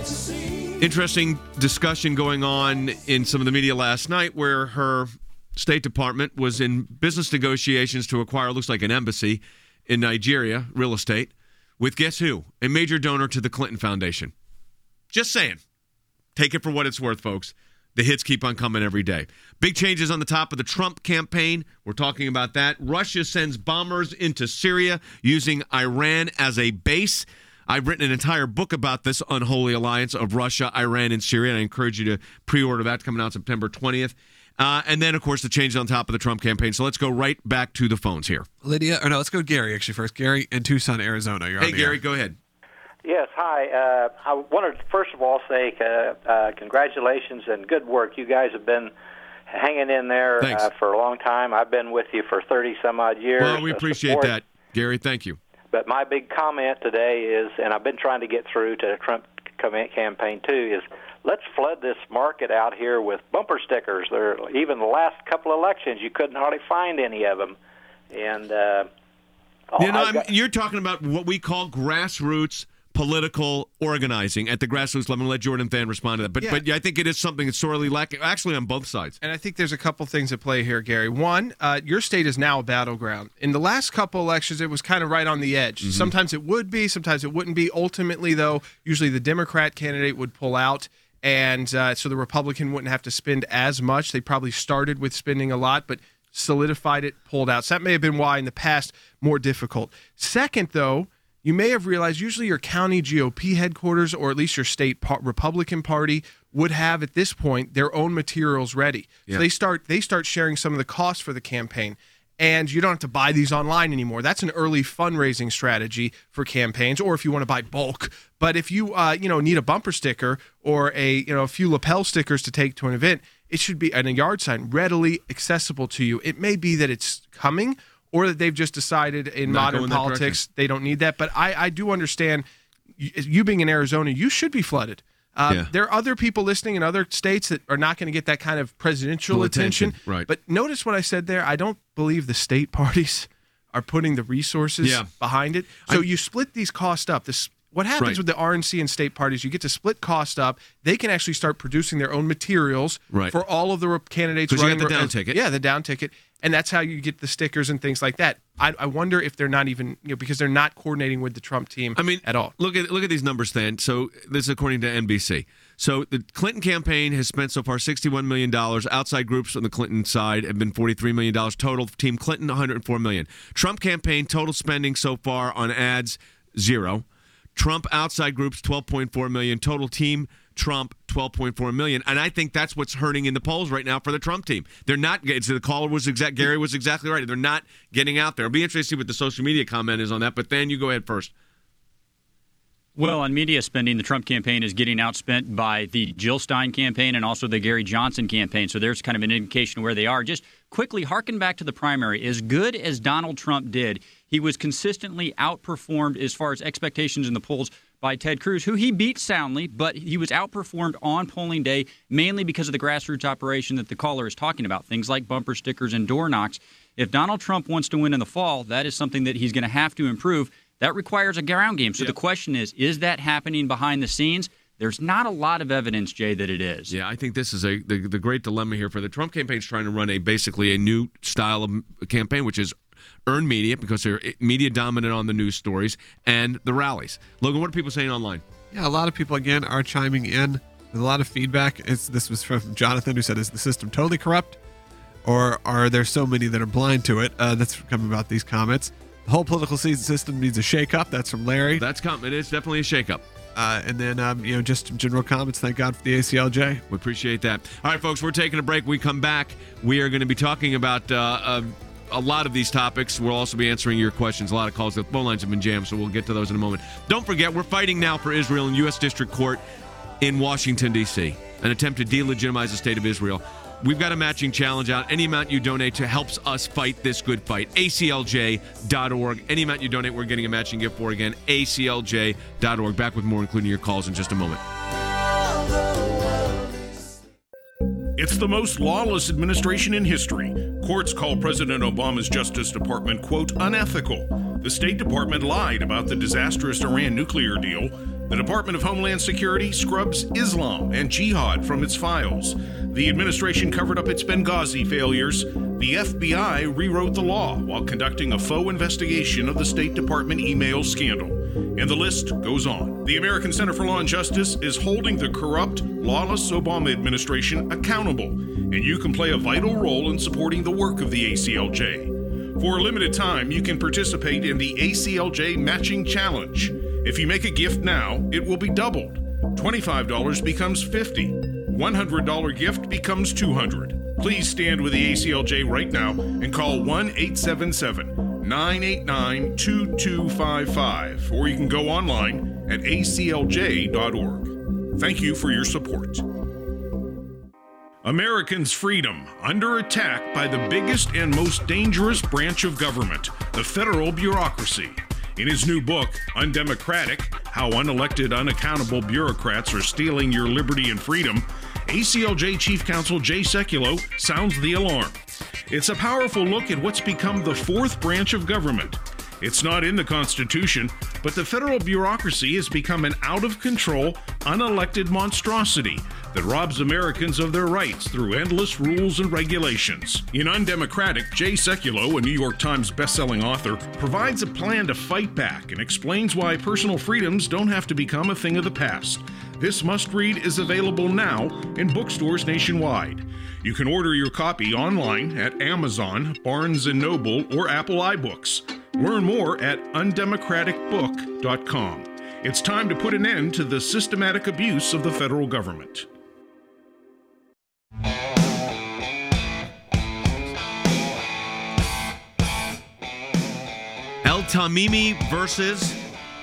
interesting discussion going on in some of the media last night, where her State Department was in business negotiations to acquire, looks like an embassy in Nigeria, real estate, with guess who? A major donor to the Clinton Foundation. Just saying. Take it for what it's worth, folks. The hits keep on coming every day. Big changes on the top of the Trump campaign. We're talking about that. Russia sends bombers into Syria using Iran as a base. I've written an entire book about this unholy alliance of Russia, Iran, and Syria, and I encourage you to pre-order that, coming out September twentieth. Uh, and then, of course, the changes on top of the Trump campaign. So let's go right back to the phones here. Lydia, or no, let's go Gary actually first. Gary in Tucson, Arizona. You're hey, on the Gary, air. go ahead. Yes, hi. Uh, I wanted to, first of all, say uh, uh, congratulations and good work. You guys have been hanging in there uh, for a long time. I've been with you for thirty-some-odd years. Well, we appreciate support. that, Gary. Thank you. But my big comment today is, and I've been trying to get through to the Trump campaign too, is let's flood this market out here with bumper stickers. There, even the last couple of elections, you couldn't hardly find any of them. And uh, you know, got, you're talking about what we call grassroots political organizing at the grassroots level. I'm going to let Jordan Than respond to that. But, yeah. but I think it is something that's sorely lacking, actually, on both sides. And I think there's a couple things at play here, Gary. One, uh, your state is now a battleground. In the last couple elections, it was kind of right on the edge. Mm-hmm. Sometimes it would be, sometimes it wouldn't be. Ultimately, though, usually the Democrat candidate would pull out, and uh, so the Republican wouldn't have to spend as much. They probably started with spending a lot, but solidified it, pulled out. So that may have been why in the past more difficult. Second, though, you may have realized usually your county G O P headquarters, or at least your state par- Republican Party, would have at this point their own materials ready. Yeah. So they start they start sharing some of the costs for the campaign, and you don't have to buy these online anymore. That's an early fundraising strategy for campaigns, or if you want to buy bulk. But if you uh, you know need a bumper sticker or a you know a few lapel stickers to take to an event, it should be and a yard sign readily accessible to you. It may be that it's coming, or that they've just decided in Not modern politics they don't need that. But I, I do understand, you, you being in Arizona, you should be flooded. Um, Yeah. There are other people listening in other states that are not going to get that kind of presidential Full attention. attention, right. But notice what I said there. I don't believe the state parties are putting the resources Yeah. behind it. So I- you split these costs up. This What happens Right. with the R N C and state parties, you get to split cost up. They can actually start producing their own materials Right. for all of the re- candidates. 'Cause you got running the down uh, ticket. Yeah, the down ticket. And that's how you get the stickers and things like that. I, I wonder if they're not even, you know, because they're not coordinating with the Trump team I mean, at all. Look at look at these numbers then. So this is according to N B C. So the Clinton campaign has spent so far sixty-one million dollars. Outside groups on the Clinton side have been forty-three million dollars total. Team Clinton, one hundred four million dollars. Trump campaign total spending so far on ads, zero. Trump outside groups, twelve point four million dollars. Total team Trump, twelve point four million dollars. And I think that's what's hurting in the polls right now for the Trump team. They're not, the caller was exact, Gary was exactly right. They're not getting out there. It'll be interesting to see what the social media comment is on that, but then you go ahead first. Well, on media spending, the Trump campaign is getting outspent by the Jill Stein campaign and also the Gary Johnson campaign. So there's kind of an indication of where they are. Just quickly, harken back to the primary. As good as Donald Trump did, he was consistently outperformed as far as expectations in the polls by Ted Cruz, who he beat soundly, but he was outperformed on polling day, mainly because of the grassroots operation that the caller is talking about, things like bumper stickers and door knocks. If Donald Trump wants to win in the fall, that is something that he's going to have to improve. That requires a ground game. So Yep. the question is, is that happening behind the scenes? There's not a lot of evidence, Jay, that it is. Yeah, I think this is a the, the great dilemma here for the Trump campaign is trying to run a basically a new style of campaign, which is earn media because they're media dominant on the news stories and the rallies. Logan, what are people saying online? Yeah, a lot of people, again, are chiming in. There's a lot of feedback. It's, this was from Jonathan, who said, is the system totally corrupt? Or are there so many that are blind to it? Uh, that's coming about these comments. The whole political season system needs a shake-up. That's from Larry. That's coming. It is definitely a shake-up. Uh, and then, um, you know, just some general comments. Thank God for the A C L J. We appreciate that. All right, folks, we're taking a break. When we come back, we are going to be talking about uh, a, a lot of these topics. We'll also be answering your questions. A lot of calls. The phone lines have been jammed, so we'll get to those in a moment. Don't forget, we're fighting now for Israel in U S District Court in Washington, D C, an attempt to delegitimize the state of Israel. We've got a matching challenge out. Any amount you donate to helps us fight this good fight. A C L J dot org. Any amount you donate, we're getting a matching gift for. Again, A C L J dot org. Back with more, including your calls in just a moment. It's the most lawless administration in history. Courts call President Obama's Justice Department, quote, unethical. The State Department lied about the disastrous Iran nuclear deal. The Department of Homeland Security scrubs Islam and jihad from its files. The administration covered up its Benghazi failures. The F B I rewrote the law while conducting a faux investigation of the State Department email scandal. And the list goes on. The American Center for Law and Justice is holding the corrupt, lawless Obama administration accountable, and you can play a vital role in supporting the work of the A C L J. For a limited time, you can participate in the A C L J Matching Challenge. If you make a gift now, it will be doubled. twenty-five dollars becomes fifty dollars. one hundred dollars gift becomes two hundred dollars. Please stand with the A C L J right now and call one eight seven seven, nine eight nine, two two five five, or you can go online at A C L J dot org. Thank you for your support. Americans' freedom under attack by the biggest and most dangerous branch of government, the federal bureaucracy. In his new book, Undemocratic: How Unelected, Unaccountable Bureaucrats Are Stealing Your Liberty and Freedom, A C L J Chief Counsel Jay Sekulow sounds the alarm. It's a powerful look at what's become the fourth branch of government. It's not in the Constitution, but the federal bureaucracy has become an out-of-control, unelected monstrosity that robs Americans of their rights through endless rules and regulations. In Undemocratic, Jay Sekulow, a New York Times bestselling author, provides a plan to fight back and explains why personal freedoms don't have to become a thing of the past. This must-read is available now in bookstores nationwide. You can order your copy online at Amazon, Barnes and Noble, or Apple iBooks. Learn more at undemocratic book dot com. It's time to put an end to the systematic abuse of the federal government. El Tamimi versus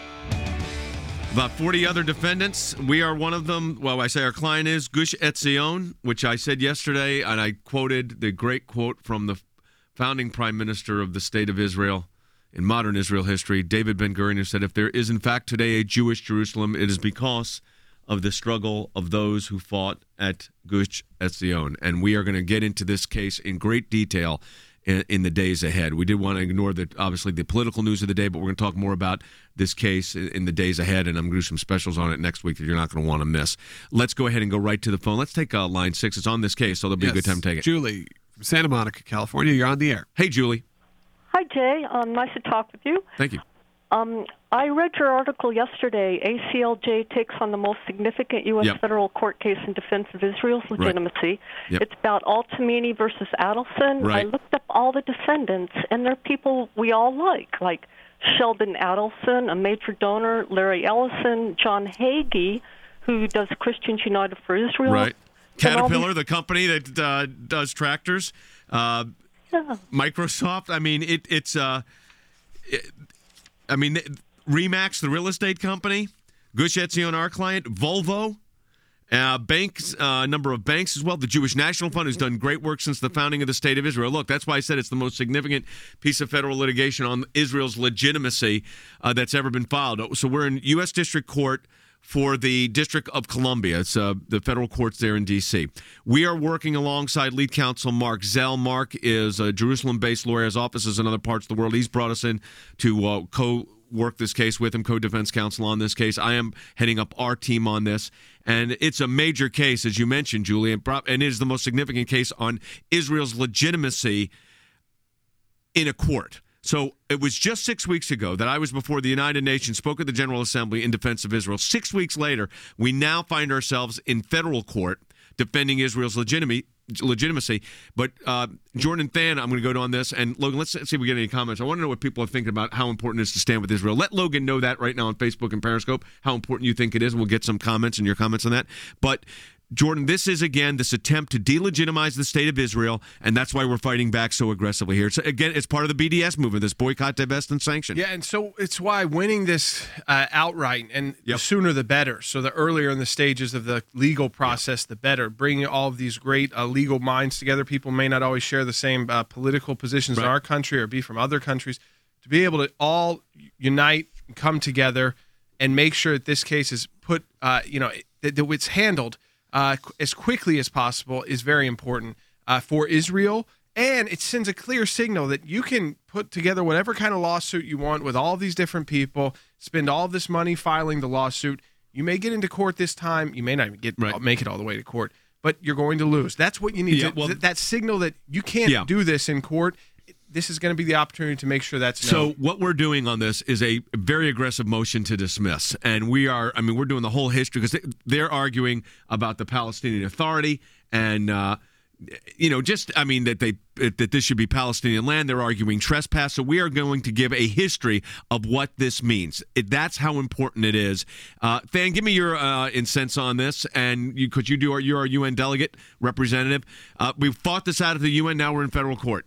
about forty other defendants. We are one of them. Well, I say our client is Gush Etzion, which I said yesterday, and I quoted the great quote from the founding prime minister of the state of Israel in modern Israel history, David Ben-Gurion, who said, if there is in fact today a Jewish Jerusalem, it is because of the struggle of those who fought at Gush Etzion. And we are going to get into this case in great detail in, in the days ahead. We did want to ignore the obviously the political news of the day, but we're going to talk more about this case in, in the days ahead, and I'm going to do some specials on it next week that you're not going to want to miss. Let's go ahead and go right to the phone. Let's take uh, line six. It's on this case, so there'll be yes. a good time to take it. Julie from Santa Monica, California, you're on the air. Hey, Julie. Hi, Jay. Um, nice to talk with you. Thank you. Um, I read your article yesterday. A C L J takes on the most significant U S Yep. federal court case in defense of Israel's legitimacy. Right. Yep. It's about Al-Tamimi versus Adelson. Right. I looked up all the defendants, and they're people we all like, like Sheldon Adelson, a major donor, Larry Ellison, John Hagee, who does Christians United for Israel. Right. Caterpillar, these- the company that uh, does tractors. Uh, yeah. Microsoft. I mean, it, it's... Uh, it, I mean, Remax, the real estate company, Gush Etzion, our client, Volvo, uh, banks, a uh, number of banks as well, the Jewish National Fund, who's done great work since the founding of the State of Israel. Look, that's why I said it's the most significant piece of federal litigation on Israel's legitimacy uh, that's ever been filed. So we're in U S District Court for the District of Columbia. It's uh, the federal courts there in D C. We are working alongside lead counsel Mark Zell. Mark is a Jerusalem-based lawyer, has offices in other parts of the world. He's brought us in to uh, co-work this case with him, co-defense counsel on this case. I am heading up our team on this, and it's a major case, as you mentioned, Julie, and, pro- and it is the most significant case on Israel's legitimacy in a court. So it was just six weeks ago that I was before the United Nations, spoke at the General Assembly in defense of Israel. Six weeks later, we now find ourselves in federal court defending Israel's legitimacy. legitimacy. But uh, Jordan Than, I'm going to go on this. And Logan, let's see if we get any comments. I want to know what people are thinking about how important it is to stand with Israel. Let Logan know that right now on Facebook and Periscope, how important you think it is, and we'll get some comments and your comments on that. But Jordan, this is, again, this attempt to delegitimize the state of Israel, and that's why we're fighting back so aggressively here. So, again, it's part of the B D S movement, this boycott, divest, and sanction. Yeah, and so it's why winning this uh, outright, and yep. the sooner the better. So the earlier in the stages of the legal process, yep. the better. Bringing all of these great uh, legal minds together. People may not always share the same uh, political positions right. in our country or be from other countries. To be able to all unite, and come together, and make sure that this case is put, uh, you know, that, that it's handled uh, qu- as quickly as possible is very important uh, for Israel. And it sends a clear signal that you can put together whatever kind of lawsuit you want with all these different people, spend all this money filing the lawsuit. You may get into court this time. You may not even get right. make it all the way to court, but you're going to lose. That's what you need. Yeah, to, well, th- that signal that you can't yeah. do this in court. This is going to be the opportunity to make sure that's known. So what we're doing on this is a very aggressive motion to dismiss. And we are, I mean, we're doing the whole history because they, they're arguing about the Palestinian Authority and, uh, you know, just, I mean, that they that this should be Palestinian land. They're arguing trespass. So we are going to give a history of what this means. It, that's how important it is. Uh, Than, give me your uh, incense on this. And you, could you do our, you're our U N delegate representative. Uh, we fought this out at the U N. Now we're in federal court.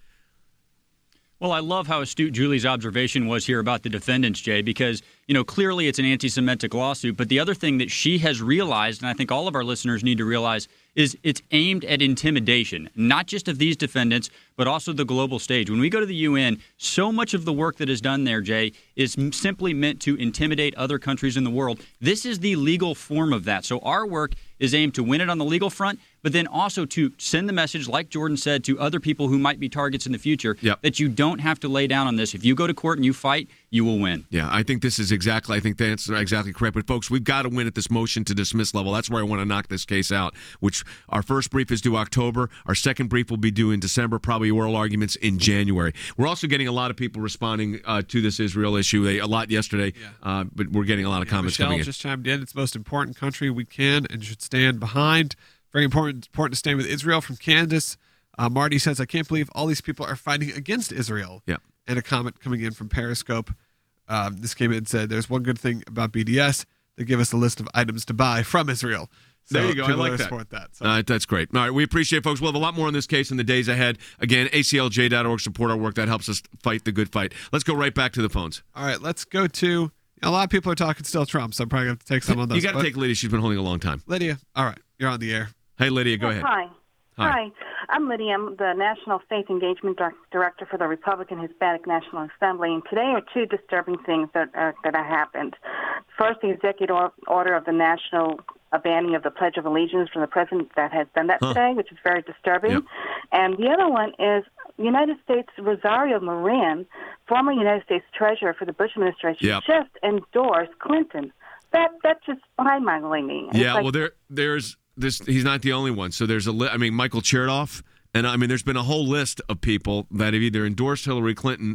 Well, I love how astute Julie's observation was here about the defendants, Jay, because, you know, clearly it's an anti-Semitic lawsuit. But the other thing that she has realized, and I think all of our listeners need to realize, is it's aimed at intimidation, not just of these defendants, but also the global stage. When we go to the U N, so much of the work that is done there, Jay, is simply meant to intimidate other countries in the world. This is the legal form of that. So our work is aimed to win it on the legal front, but then also to send the message, like Jordan said, to other people who might be targets in the future, yep. that you don't have to lay down on this. If you go to court and you fight, you will win. Yeah, I think this is exactly, I think that's exactly correct. But, folks, we've got to win at this motion to dismiss level. That's where I want to knock this case out, which our first brief is due October. Our second brief will be due in December, probably oral arguments in January. We're also getting a lot of people responding uh, to this Israel issue. They, a lot yesterday, yeah. uh, but we're getting a lot of yeah, comments Michelle coming in. just chimed in. It's the most important country we can and should stand behind. Very important, important to stand with Israel. From Candace, uh, Marty says, I can't believe all these people are fighting against Israel. Yeah. And a comment coming in from Periscope. Um, this came in and said, there's one good thing about B D S. They give us a list of items to buy from Israel. So there you go. I like that. Support that so. uh, that's great. All right, we appreciate it, folks. We'll have a lot more on this case in the days ahead. Again, A C L J dot org. Support our work. That helps us fight the good fight. Let's go right back to the phones. All right, let's go to... A lot of people are talking still Trump, so I'm probably going to take some on those. You got to take Lydia. She's been holding a long time. Lydia, all right. You're on the air. Hey, Lydia, go ahead. Hi. Hi. Hi. I'm Lydia. I'm the National Faith Engagement Dir- Director for the Republican Hispanic National Assembly. And today are two disturbing things that uh, that have happened. First, the executive order of the national uh, banning of the Pledge of Allegiance from the president that has done that huh. today, which is very disturbing. Yep. And the other one is United States Rosario Marin, former United States Treasurer for the Bush administration, yep. just endorsed Clinton. That that's just mind-boggling me. And Yeah, like, well, there there's this. He's not the only one. So there's a. Li- I mean, Michael Chertoff, and I mean, there's been a whole list of people that have either endorsed Hillary Clinton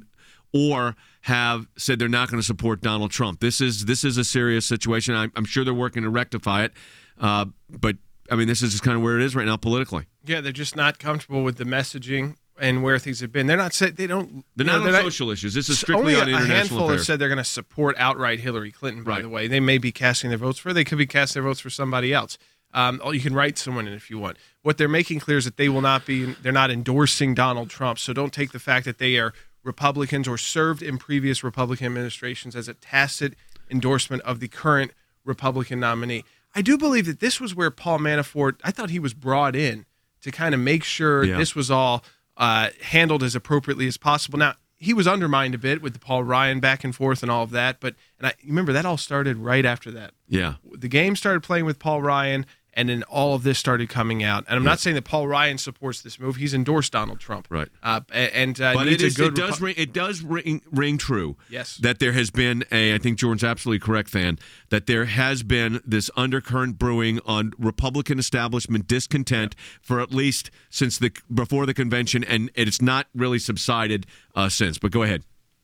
or have said they're not going to support Donald Trump. This is this is a serious situation. I'm, I'm sure they're working to rectify it, uh, but I mean, this is just kind of where it is right now politically. Yeah, they're just not comfortable with the messaging and where things have been. They're not. They don't. They're you know, not on they're social issues. This is strictly only on a, international a handful affairs. have said they're going to support outright Hillary Clinton. By Right. the way, they may be casting their votes for her. They could be casting their votes for somebody else. Um, or you can write someone in if you want. What they're making clear is that they will not be. They're not endorsing Donald Trump. So don't take the fact that they are Republicans or served in previous Republican administrations as a tacit endorsement of the current Republican nominee. I do believe that this was where Paul Manafort. I thought he was brought in to kind of make sure Yeah. this was all uh, handled as appropriately as possible. Now, he was undermined a bit with the Paul Ryan back and forth and all of that, but and I remember that all started right after that. Yeah. The game started playing with Paul Ryan, and then all of this started coming out. And I'm Yeah. not saying that Paul Ryan supports this move. He's endorsed Donald Trump. Right. Uh, and uh, But needs it, is, a good it does Repu- ring. It does ring, ring true. Yes. That there has been a. I think Jordan's absolutely correct, Than. That there has been this undercurrent brewing on Republican establishment discontent for at least since the before the convention, and it's not really subsided uh, since. But go ahead.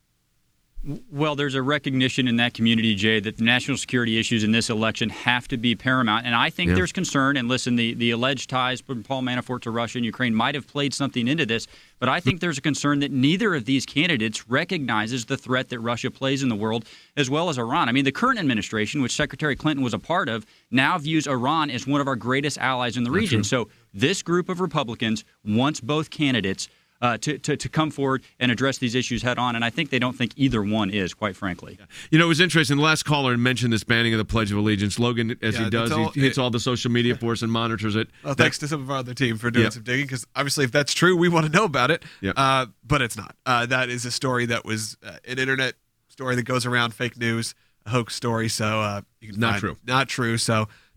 Well, there's a recognition in that community, Jay, that the national security issues in this election have to be paramount. And I think Yeah. there's concern. And listen, the, the alleged ties from Paul Manafort to Russia and Ukraine might have played something into this. But I think there's a concern that neither of these candidates recognizes the threat that Russia plays in the world, as well as Iran. I mean, the current administration, which Secretary Clinton was a part of, now views Iran as one of our greatest allies in the That's region. true. So this group of Republicans wants both candidates Uh, to, to, to come forward and address these issues head on. And I think they don't think either one is, quite frankly. You know, it was interesting. The last caller mentioned this banning of the Pledge of Allegiance. Logan, as Yeah, he does, that's all- he hits all the social media for us and monitors it. Well, thanks to some of our other team for doing Yeah. some digging, because obviously if that's true, we want to know about it. Yeah. Uh, but it's not. Uh, that is a story that was uh, an internet story that goes around, fake news, a hoax story. So uh, you can Not find- true. Not true. So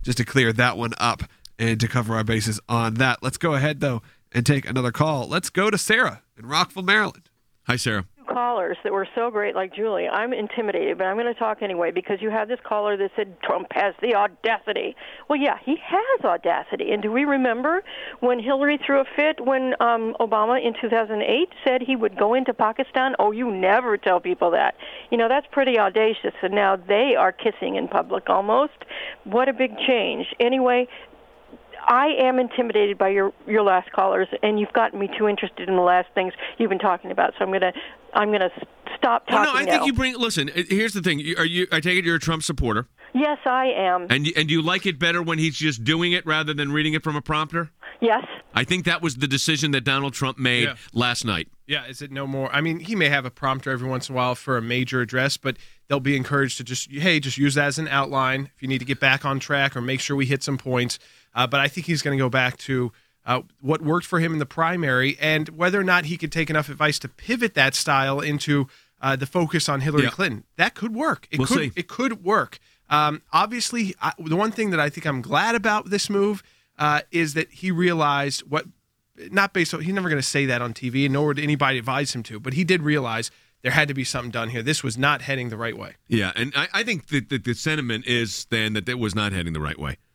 just to clear that one up and to cover our bases on that. Let's go ahead, though, and take another call. Let's go to Sarah in Rockville, Maryland. Hi, Sarah. Callers that were so great like Julie. I'm intimidated, but I'm going to talk anyway because you had this caller that said Trump has the audacity. Well, yeah, he has audacity. And do we remember when Hillary threw a fit when um, Obama in two thousand eight said he would go into Pakistan? Oh, you never tell people that. You know, that's pretty audacious. And now they are kissing in public almost. What a big change. Anyway, I am intimidated by your, your last callers, and you've gotten me too interested in the last things you've been talking about. So I'm gonna I'm gonna stop talking. Well, no, I now. think you bring. Listen, here's the thing. Are you? I take it you're a Trump supporter. Yes, I am. And and you like it better when he's just doing it rather than reading it from a prompter? Yes. I think that was the decision that Donald Trump made Yeah. last night. Yeah, is it no more? I mean, he may have a prompter every once in a while for a major address, but they'll be encouraged to just, hey, just use that as an outline if you need to get back on track or make sure we hit some points. Uh, but I think he's going to go back to uh, what worked for him in the primary and whether or not he could take enough advice to pivot that style into uh, the focus on Hillary Yeah. Clinton. That could work. It We'll could. see. It could work. Um, obviously, I, the one thing that I think I'm glad about this move uh, is that he realized what. Not based on, he's never going to say that on T V, nor would anybody advise him to, but he did realize there had to be something done here. This was not heading the right way. Yeah, and I, I think that, that the sentiment is then that it was not heading the right way.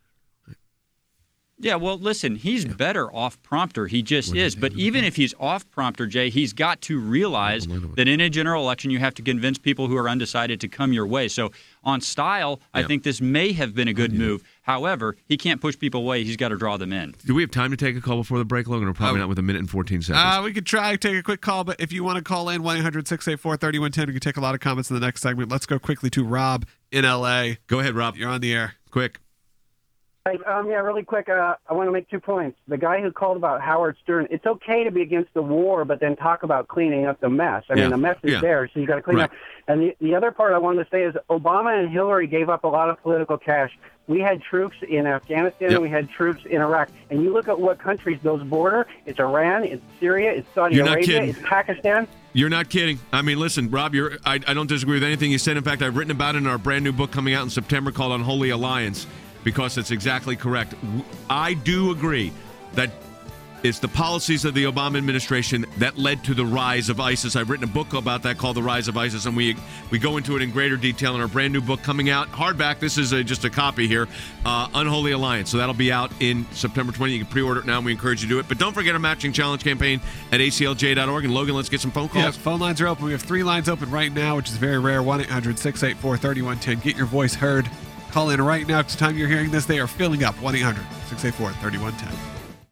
Yeah, well, listen, he's better off prompter. He just is. But even if he's off prompter, Jay, he's got to realize that in a general election, you have to convince people who are undecided to come your way. So on style, I Yeah. think this may have been a good move. However, he can't push people away. He's got to draw them in. Do we have time to take a call before the break, Logan? Or probably Oh. not with a minute and fourteen seconds. Uh, we could try to take a quick call, but if you want to call in, one eight hundred six eight four three one one zero, we can take a lot of comments in the next segment. Let's go quickly to Rob in L A. Go ahead, Rob. You're on the air. Quick. Hey, um, yeah, really quick. Uh, I want to make two points. The guy who called about Howard Stern, it's okay to be against the war, but then talk about cleaning up the mess. I Yeah. mean, the mess is Yeah. there, so you got to clean Right. up. And the, the other part I wanted to say is Obama and Hillary gave up a lot of political cash. We had troops in Afghanistan, Yep. we had troops in Iraq. And you look at what countries those border, it's Iran, it's Syria, it's Saudi You're not Arabia, kidding. it's Pakistan. You're not kidding. I mean, listen, Rob, you're, I, I don't disagree with anything you said. In fact, I've written about it in our brand new book coming out in September called Unholy Alliance, because it's exactly correct. I do agree that it's the policies of the Obama administration that led to the rise of ISIS. I've written a book about that called The Rise of ISIS, and we we go into it in greater detail in our brand new book coming out. Hardback, this is a, just a copy here, uh, Unholy Alliance. So that'll be out in September twentieth. You can pre-order it now, and we encourage you to do it. But don't forget our matching challenge campaign at A C L J dot org. And Logan, let's get some phone calls. Yeah, phone lines are open. We have three lines open right now, which is very rare. one eight hundred six eight four three one one zero. Get your voice heard. Call in right now. At the time you're hearing this, they are filling up. one eight hundred six eight four three one one zero.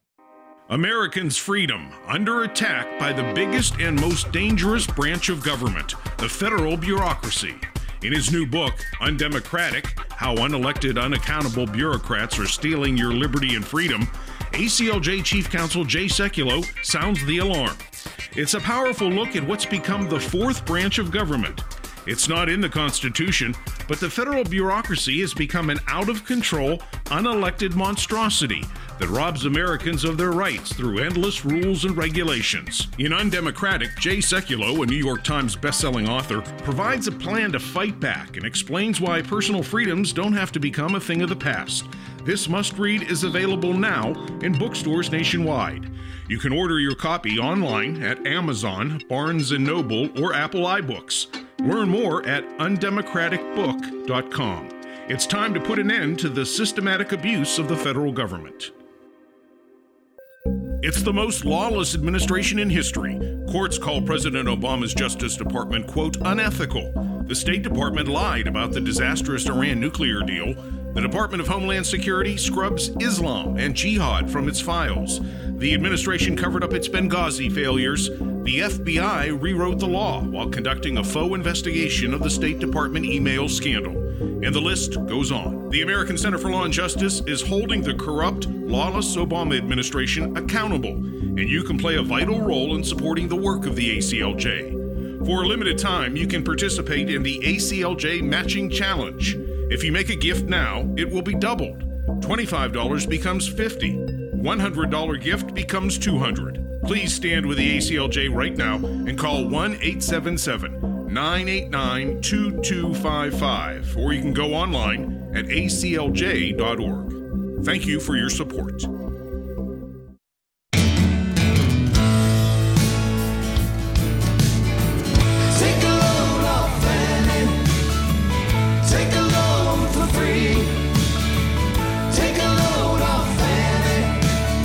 Americans' freedom under attack by the biggest and most dangerous branch of government, the federal bureaucracy. In his new book, Undemocratic: How Unelected, Unaccountable Bureaucrats Are Stealing Your Liberty and Freedom, A C L J Chief Counsel Jay Sekulow sounds the alarm. It's a powerful look at what's become the fourth branch of government. It's not in the Constitution, but the federal bureaucracy has become an out-of-control, unelected monstrosity that robs Americans of their rights through endless rules and regulations. In Undemocratic, Jay Sekulow, a New York Times bestselling author, provides a plan to fight back and explains why personal freedoms don't have to become a thing of the past. This must-read is available now in bookstores nationwide. You can order your copy online at Amazon, Barnes and Noble, or Apple iBooks. Learn more at undemocratic book dot com. It's time to put an end to the systematic abuse of the federal government. It's the most lawless administration in history. Courts call President Obama's Justice Department, quote, unethical. The State Department lied about the disastrous Iran nuclear deal. The Department of Homeland Security scrubs Islam and jihad from its files. The administration covered up its Benghazi failures. The F B I rewrote the law while conducting a faux investigation of the State Department email scandal. And the list goes on. The American Center for Law and Justice is holding the corrupt, lawless Obama administration accountable, and you can play a vital role in supporting the work of the A C L J. For a limited time, you can participate in the A C L J Matching Challenge. If you make a gift now, it will be doubled. twenty-five dollars becomes fifty dollars. one hundred dollars gift becomes two hundred dollars. Please stand with the A C L J right now and call one eight seven seven, nine eight nine, two two five five, or you can go online at A C L J dot org. Thank you for your support. Take a load off Fannie. Take a load for free. Take a load off Fannie.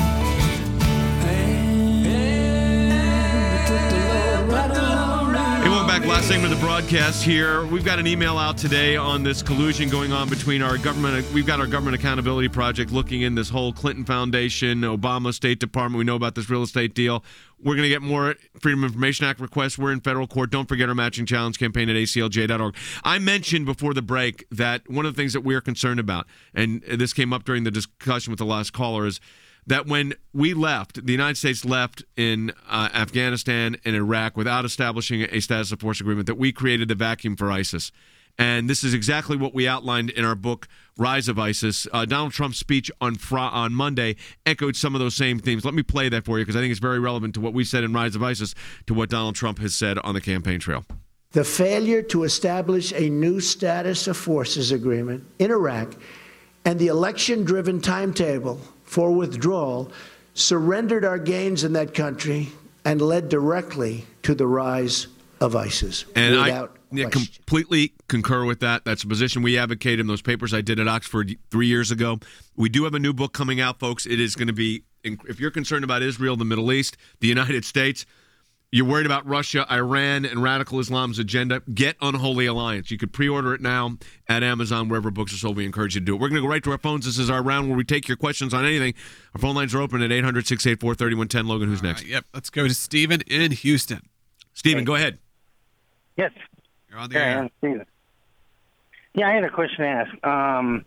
And put the load right on me. Hey, welcome back. Last segment of the broadcast here. We've got an email out today on this collusion going on between our government. We've got our Government Accountability Project looking in this whole Clinton Foundation, Obama State Department. We know about this real estate deal. We're going to get more Freedom of Information Act requests. We're in federal court. Don't forget our matching challenge campaign at A C L J dot org. I mentioned before the break that one of the things that we're concerned about, and this came up during the discussion with the last caller, is that when we left, the United States left in uh, Afghanistan and Iraq without establishing a status of force agreement, that we created the vacuum for ISIS. And this is exactly what we outlined in our book, Rise of ISIS. Uh, Donald Trump's speech on fr- on Monday echoed some of those same themes. Let me play that for you because I think it's very relevant to what we said in Rise of ISIS to what Donald Trump has said on the campaign trail. The failure to establish a new status of forces agreement in Iraq and the election-driven timetable for withdrawal surrendered our gains in that country and led directly to the rise of ISIS. And without I yeah, completely concur with that. That's a position we advocate in those papers I did at Oxford three years ago. We do have a new book coming out, folks. It is going to be, if you're concerned about Israel, the Middle East, the United States, you're worried about Russia, Iran, and radical Islam's agenda, get Unholy Alliance. You could pre-order it now at Amazon, wherever books are sold. We encourage you to do it. We're going to go right to our phones. This is our round where we take your questions on anything. Our phone lines are open at eight hundred, six eight four, three one one zero. Logan, who's All next? right, yep, let's go to Stephen in Houston. Stephen, go ahead. Yes. You're on the yeah, air. I'm Stephen. Yeah, I had a question to ask. Um,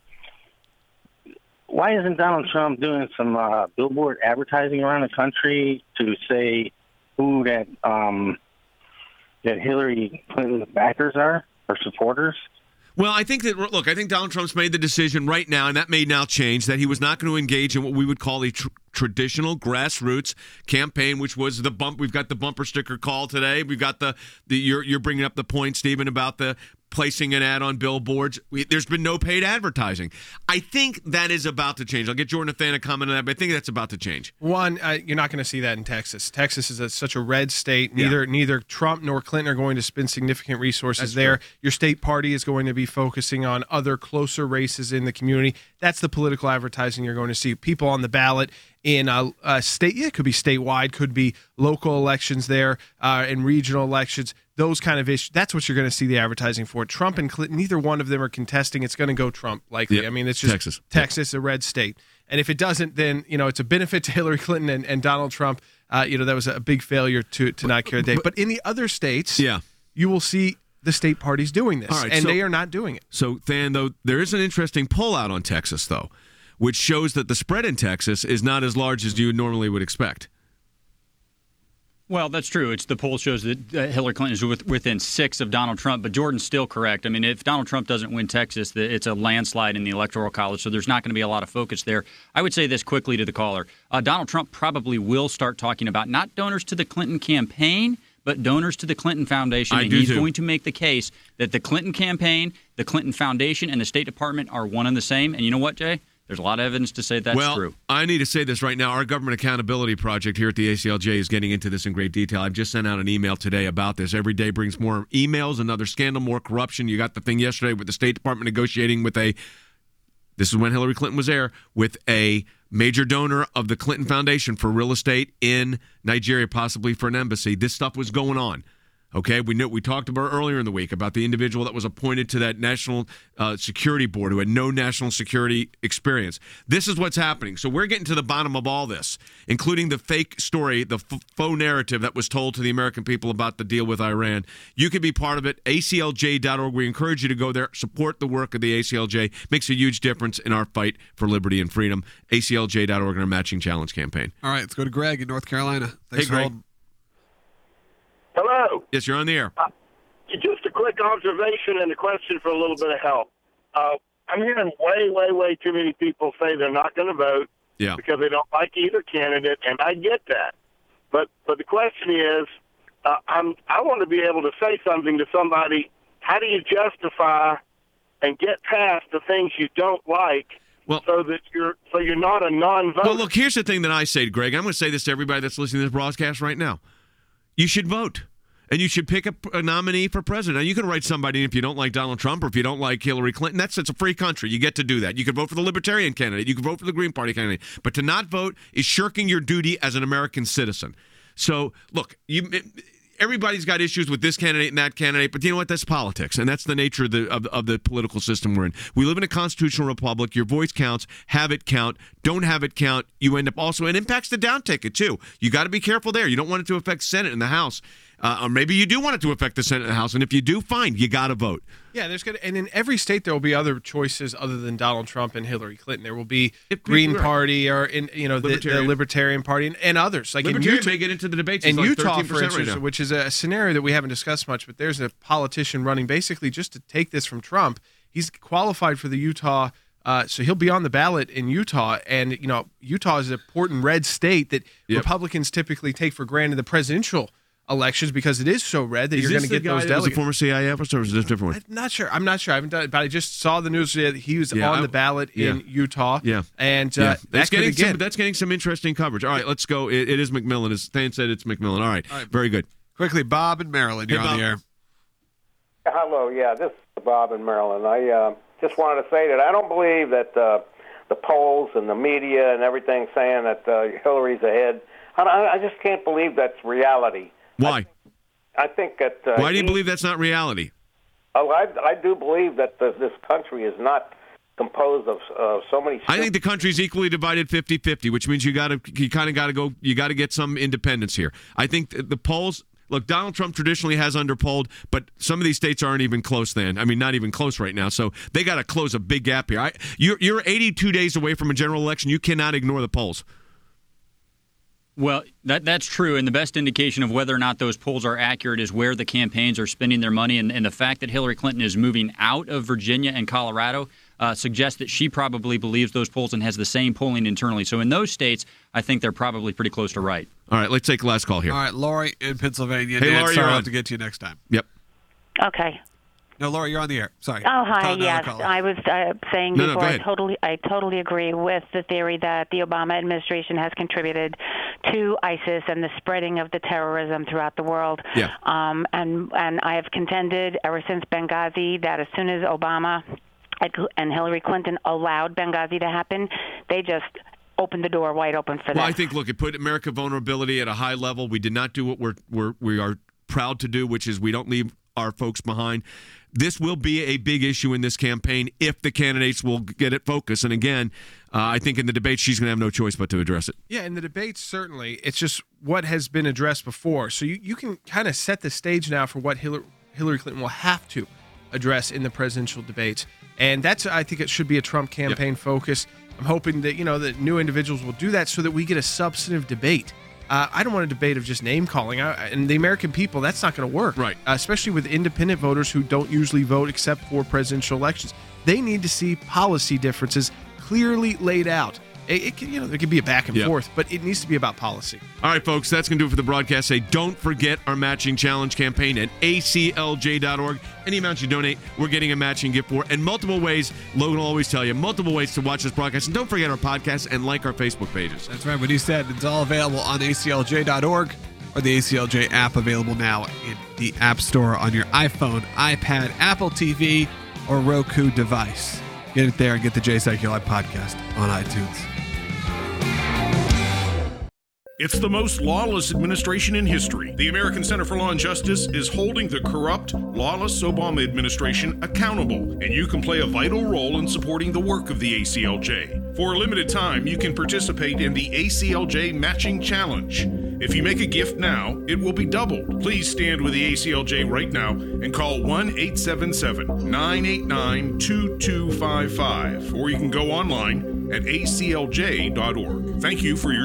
why isn't Donald Trump doing some uh, billboard advertising around the country to say who that um, that Hillary Clinton's backers are or supporters? Well, I think that, look, I think Donald Trump's made the decision right now, and that may now change, that he was not going to engage in what we would call a tr- traditional grassroots campaign, which was the bump. We've got the bumper sticker call today. We've got the, the you're, you're bringing up the point, Stephen, about the placing an ad on billboards. We, there's been no paid advertising. I think that is about to change. I'll get Jordan Fan to comment on that, but I think that's about to change. One, uh, you're not going to see that in Texas. Texas is a, such a red state. Neither yeah. neither Trump nor Clinton are going to spend significant resources that's there. True. Your state party is going to be focusing on other closer races in the community. That's the political advertising you're going to see. People on the ballot in a, a state, yeah, it could be statewide, could be local elections there, uh, and regional elections. Those kind of issues, that's what you're going to see the advertising for. Trump and Clinton, neither one of them are contesting. It's going to go Trump, likely. Yep. I mean, it's just Texas. Texas, a red state. And if it doesn't, then, you know, it's a benefit to Hillary Clinton and, and Donald Trump. Uh, you know, that was a big failure to, to not carry the day. But, but in the other states, yeah. you will see the state parties doing this, right, and so, they are not doing it. So, Than, though, there is an interesting poll out on Texas, though, which shows that the spread in Texas is not as large as you normally would expect. Well, that's true. It's the poll shows that uh, Hillary Clinton is with, within six of Donald Trump, but Jordan's still correct. I mean, if Donald Trump doesn't win Texas, the, it's a landslide in the Electoral College, so there's not going to be a lot of focus there. I would say this quickly to the caller. Uh, Donald Trump probably will start talking about not donors to the Clinton campaign, but donors to the Clinton Foundation. I and do he's too. going to make the case that the Clinton campaign, the Clinton Foundation, and the State Department are one and the same. And you know what, Jay? There's a lot of evidence to say that's well, true. I need to say this right now. Our Government Accountability Project here at the A C L J is getting into this in great detail. I've just sent out an email today about this. Every day brings more emails, another scandal, more corruption. You got the thing yesterday with the State Department negotiating with a, this is when Hillary Clinton was there, with a major donor of the Clinton Foundation for real estate in Nigeria, possibly for an embassy. This stuff was going on. Okay, we know we talked about earlier in the week about the individual that was appointed to that National uh, Security Board who had no national security experience. This is what's happening. So we're getting to the bottom of all this, including the fake story, the f- faux narrative that was told to the American people about the deal with Iran. You can be part of it. A C L J dot org. We encourage you to go there, support the work of the A C L J. Makes a huge difference in our fight for liberty and freedom. A C L J dot org and our Matching Challenge campaign. All right, let's go to Greg in North Carolina. Thanks hey, Greg. For Hello. Yes, you're on the air. Uh, just a quick observation and a question for a little bit of help. Uh, I'm hearing way, way, way too many people say they're not going to vote yeah. because they don't like either candidate, and I get that. But but the question is, uh, I'm I want to be able to say something to somebody. How do you justify and get past the things you don't like, well, so that you're so you're not a non-voter. Well, look, here's the thing that I say, Greg. I'm going to say this to everybody that's listening to this broadcast right now. You should vote. And you should pick a, a nominee for president. Now, you can write somebody if you don't like Donald Trump or if you don't like Hillary Clinton. That's it's a free country. You get to do that. You can vote for the Libertarian candidate. You can vote for the Green Party candidate. But to not vote is shirking your duty as an American citizen. So, look, you. Everybody's got issues with this candidate and that candidate, but you know what? That's politics, and that's the nature of the of, of the political system we're in. We live in a constitutional republic. Your voice counts. Have it count. Don't have it count. You end up also, it impacts the down ticket, too. You got to be careful there. You don't want it to affect Senate and the House. Uh, or maybe you do want it to affect the Senate and the House, and if you do, fine, you got to vote. Yeah, there's gonna, and in every state there will be other choices other than Donald Trump and Hillary Clinton. There will be If- Green right. Party or in you know the Libertarian. the Libertarian Party and, and others. Like in Libertarian Utah, may get into the debates. in It's like Utah, thirteen for percent right instance, now. which is a scenario that we haven't discussed much. But there's a politician running basically just to take this from Trump. He's qualified for the Utah. Uh, so he'll be on the ballot in Utah, and you know Utah is an important red state that Yep. Republicans typically take for granted the presidential elections because it is so red that Is you're this going to the get guy those that was a delegates. former C I A officer, or is this a different one? I'm not sure. I'm not sure. I haven't done it, but I just saw the news that he was Yeah, on I- the ballot in yeah. Utah. Yeah. and uh, Yeah. that That's could getting again. some, that's getting some interesting coverage. All right, let's go. It, it is McMillan. As Stan said, it's McMillan. All right, All right. very good. Quickly, Bob in Maryland, you're Hey, on Bob. the air. Hello, yeah, this is Bob in Maryland. I uh, just wanted to say that I don't believe that uh, the polls and the media and everything saying that uh, Hillary's ahead. I, I I just can't believe that's reality. Why? I think that. Uh, Why do you he- believe that's not reality? Oh, I, I do believe that the, this country is not composed of uh, so many. I think the country's equally divided fifty-fifty, which means you got to you kind of got to go you got to get some independence here. I think th- the polls look, Donald Trump traditionally has underpolled, but some of these states aren't even close then. I mean, not even close right now. So they got to close a big gap here. I, you're you're eighty-two days away from a general election. You cannot ignore the polls. Well, that that's true, and the best indication of whether or not those polls are accurate is where the campaigns are spending their money, and, and the fact that Hillary Clinton is moving out of Virginia and Colorado uh, suggests that she probably believes those polls and has the same polling internally. So in those states, I think they're probably pretty close to right. All right, let's take the last call here. All right, Lori in Pennsylvania. Hey, Dan, Lori, sorry, you're I'll on. have to get to you next time. Yep. Okay. No, Lori, you're on the air. Sorry. Oh, hi. Call another Yes, caller. I was uh, saying No, no, before. go I ahead. totally, I totally agree with the theory that the Obama administration has contributed to ISIS and the spreading of the terrorism throughout the world. Yeah. Um, and and I have contended ever since Benghazi that as soon as Obama and Hillary Clinton allowed Benghazi to happen, they just opened the door wide open for Well, them. I think, look, it put America vulnerability at a high level. We did not do what we're, we're we are proud to do, which is we don't leave our folks behind. This will be a big issue in this campaign if the candidates will get it focused. And again, uh, I think in the debate, she's going to have no choice but to address it. Yeah, in the debates, certainly. It's just what has been addressed before. So you, you can kind of set the stage now for what Hillary, Hillary Clinton will have to address in the presidential debates. And that's, I think it should be a Trump campaign yep. focus. I'm hoping that, you know, that new individuals will do that so that we get a substantive debate. Uh, I don't want a debate of just name calling. I, and the American people, that's not going to work. Right. Uh, especially with independent voters who don't usually vote except for presidential elections. They need to see policy differences clearly laid out. It, it can, you know, there could be a back and Yep. forth, but it needs to be about policy. All right, folks, that's going to do it for the broadcast. Say, don't forget our matching challenge campaign at A C L J dot org. Any amount you donate, we're getting a matching gift for. And multiple ways, Logan will always tell you, multiple ways to watch this broadcast. And don't forget our podcast and like our Facebook pages. That's right. What he said, it's all available on A C L J dot org or the A C L J app, available now in the App Store on your iPhone, iPad, Apple T V, or Roku device. Get it there and get the Jay Sekulow Live podcast on iTunes. It's the most lawless administration in history. The American Center for Law and Justice is holding the corrupt, lawless Obama administration accountable, and you can play a vital role in supporting the work of the A C L J. For a limited time, you can participate in the A C L J Matching Challenge. If you make a gift now, it will be doubled. Please stand with the A C L J right now and call one eight seven seven, nine eight nine, two two five five, or you can go online at A C L J dot org. Thank you for your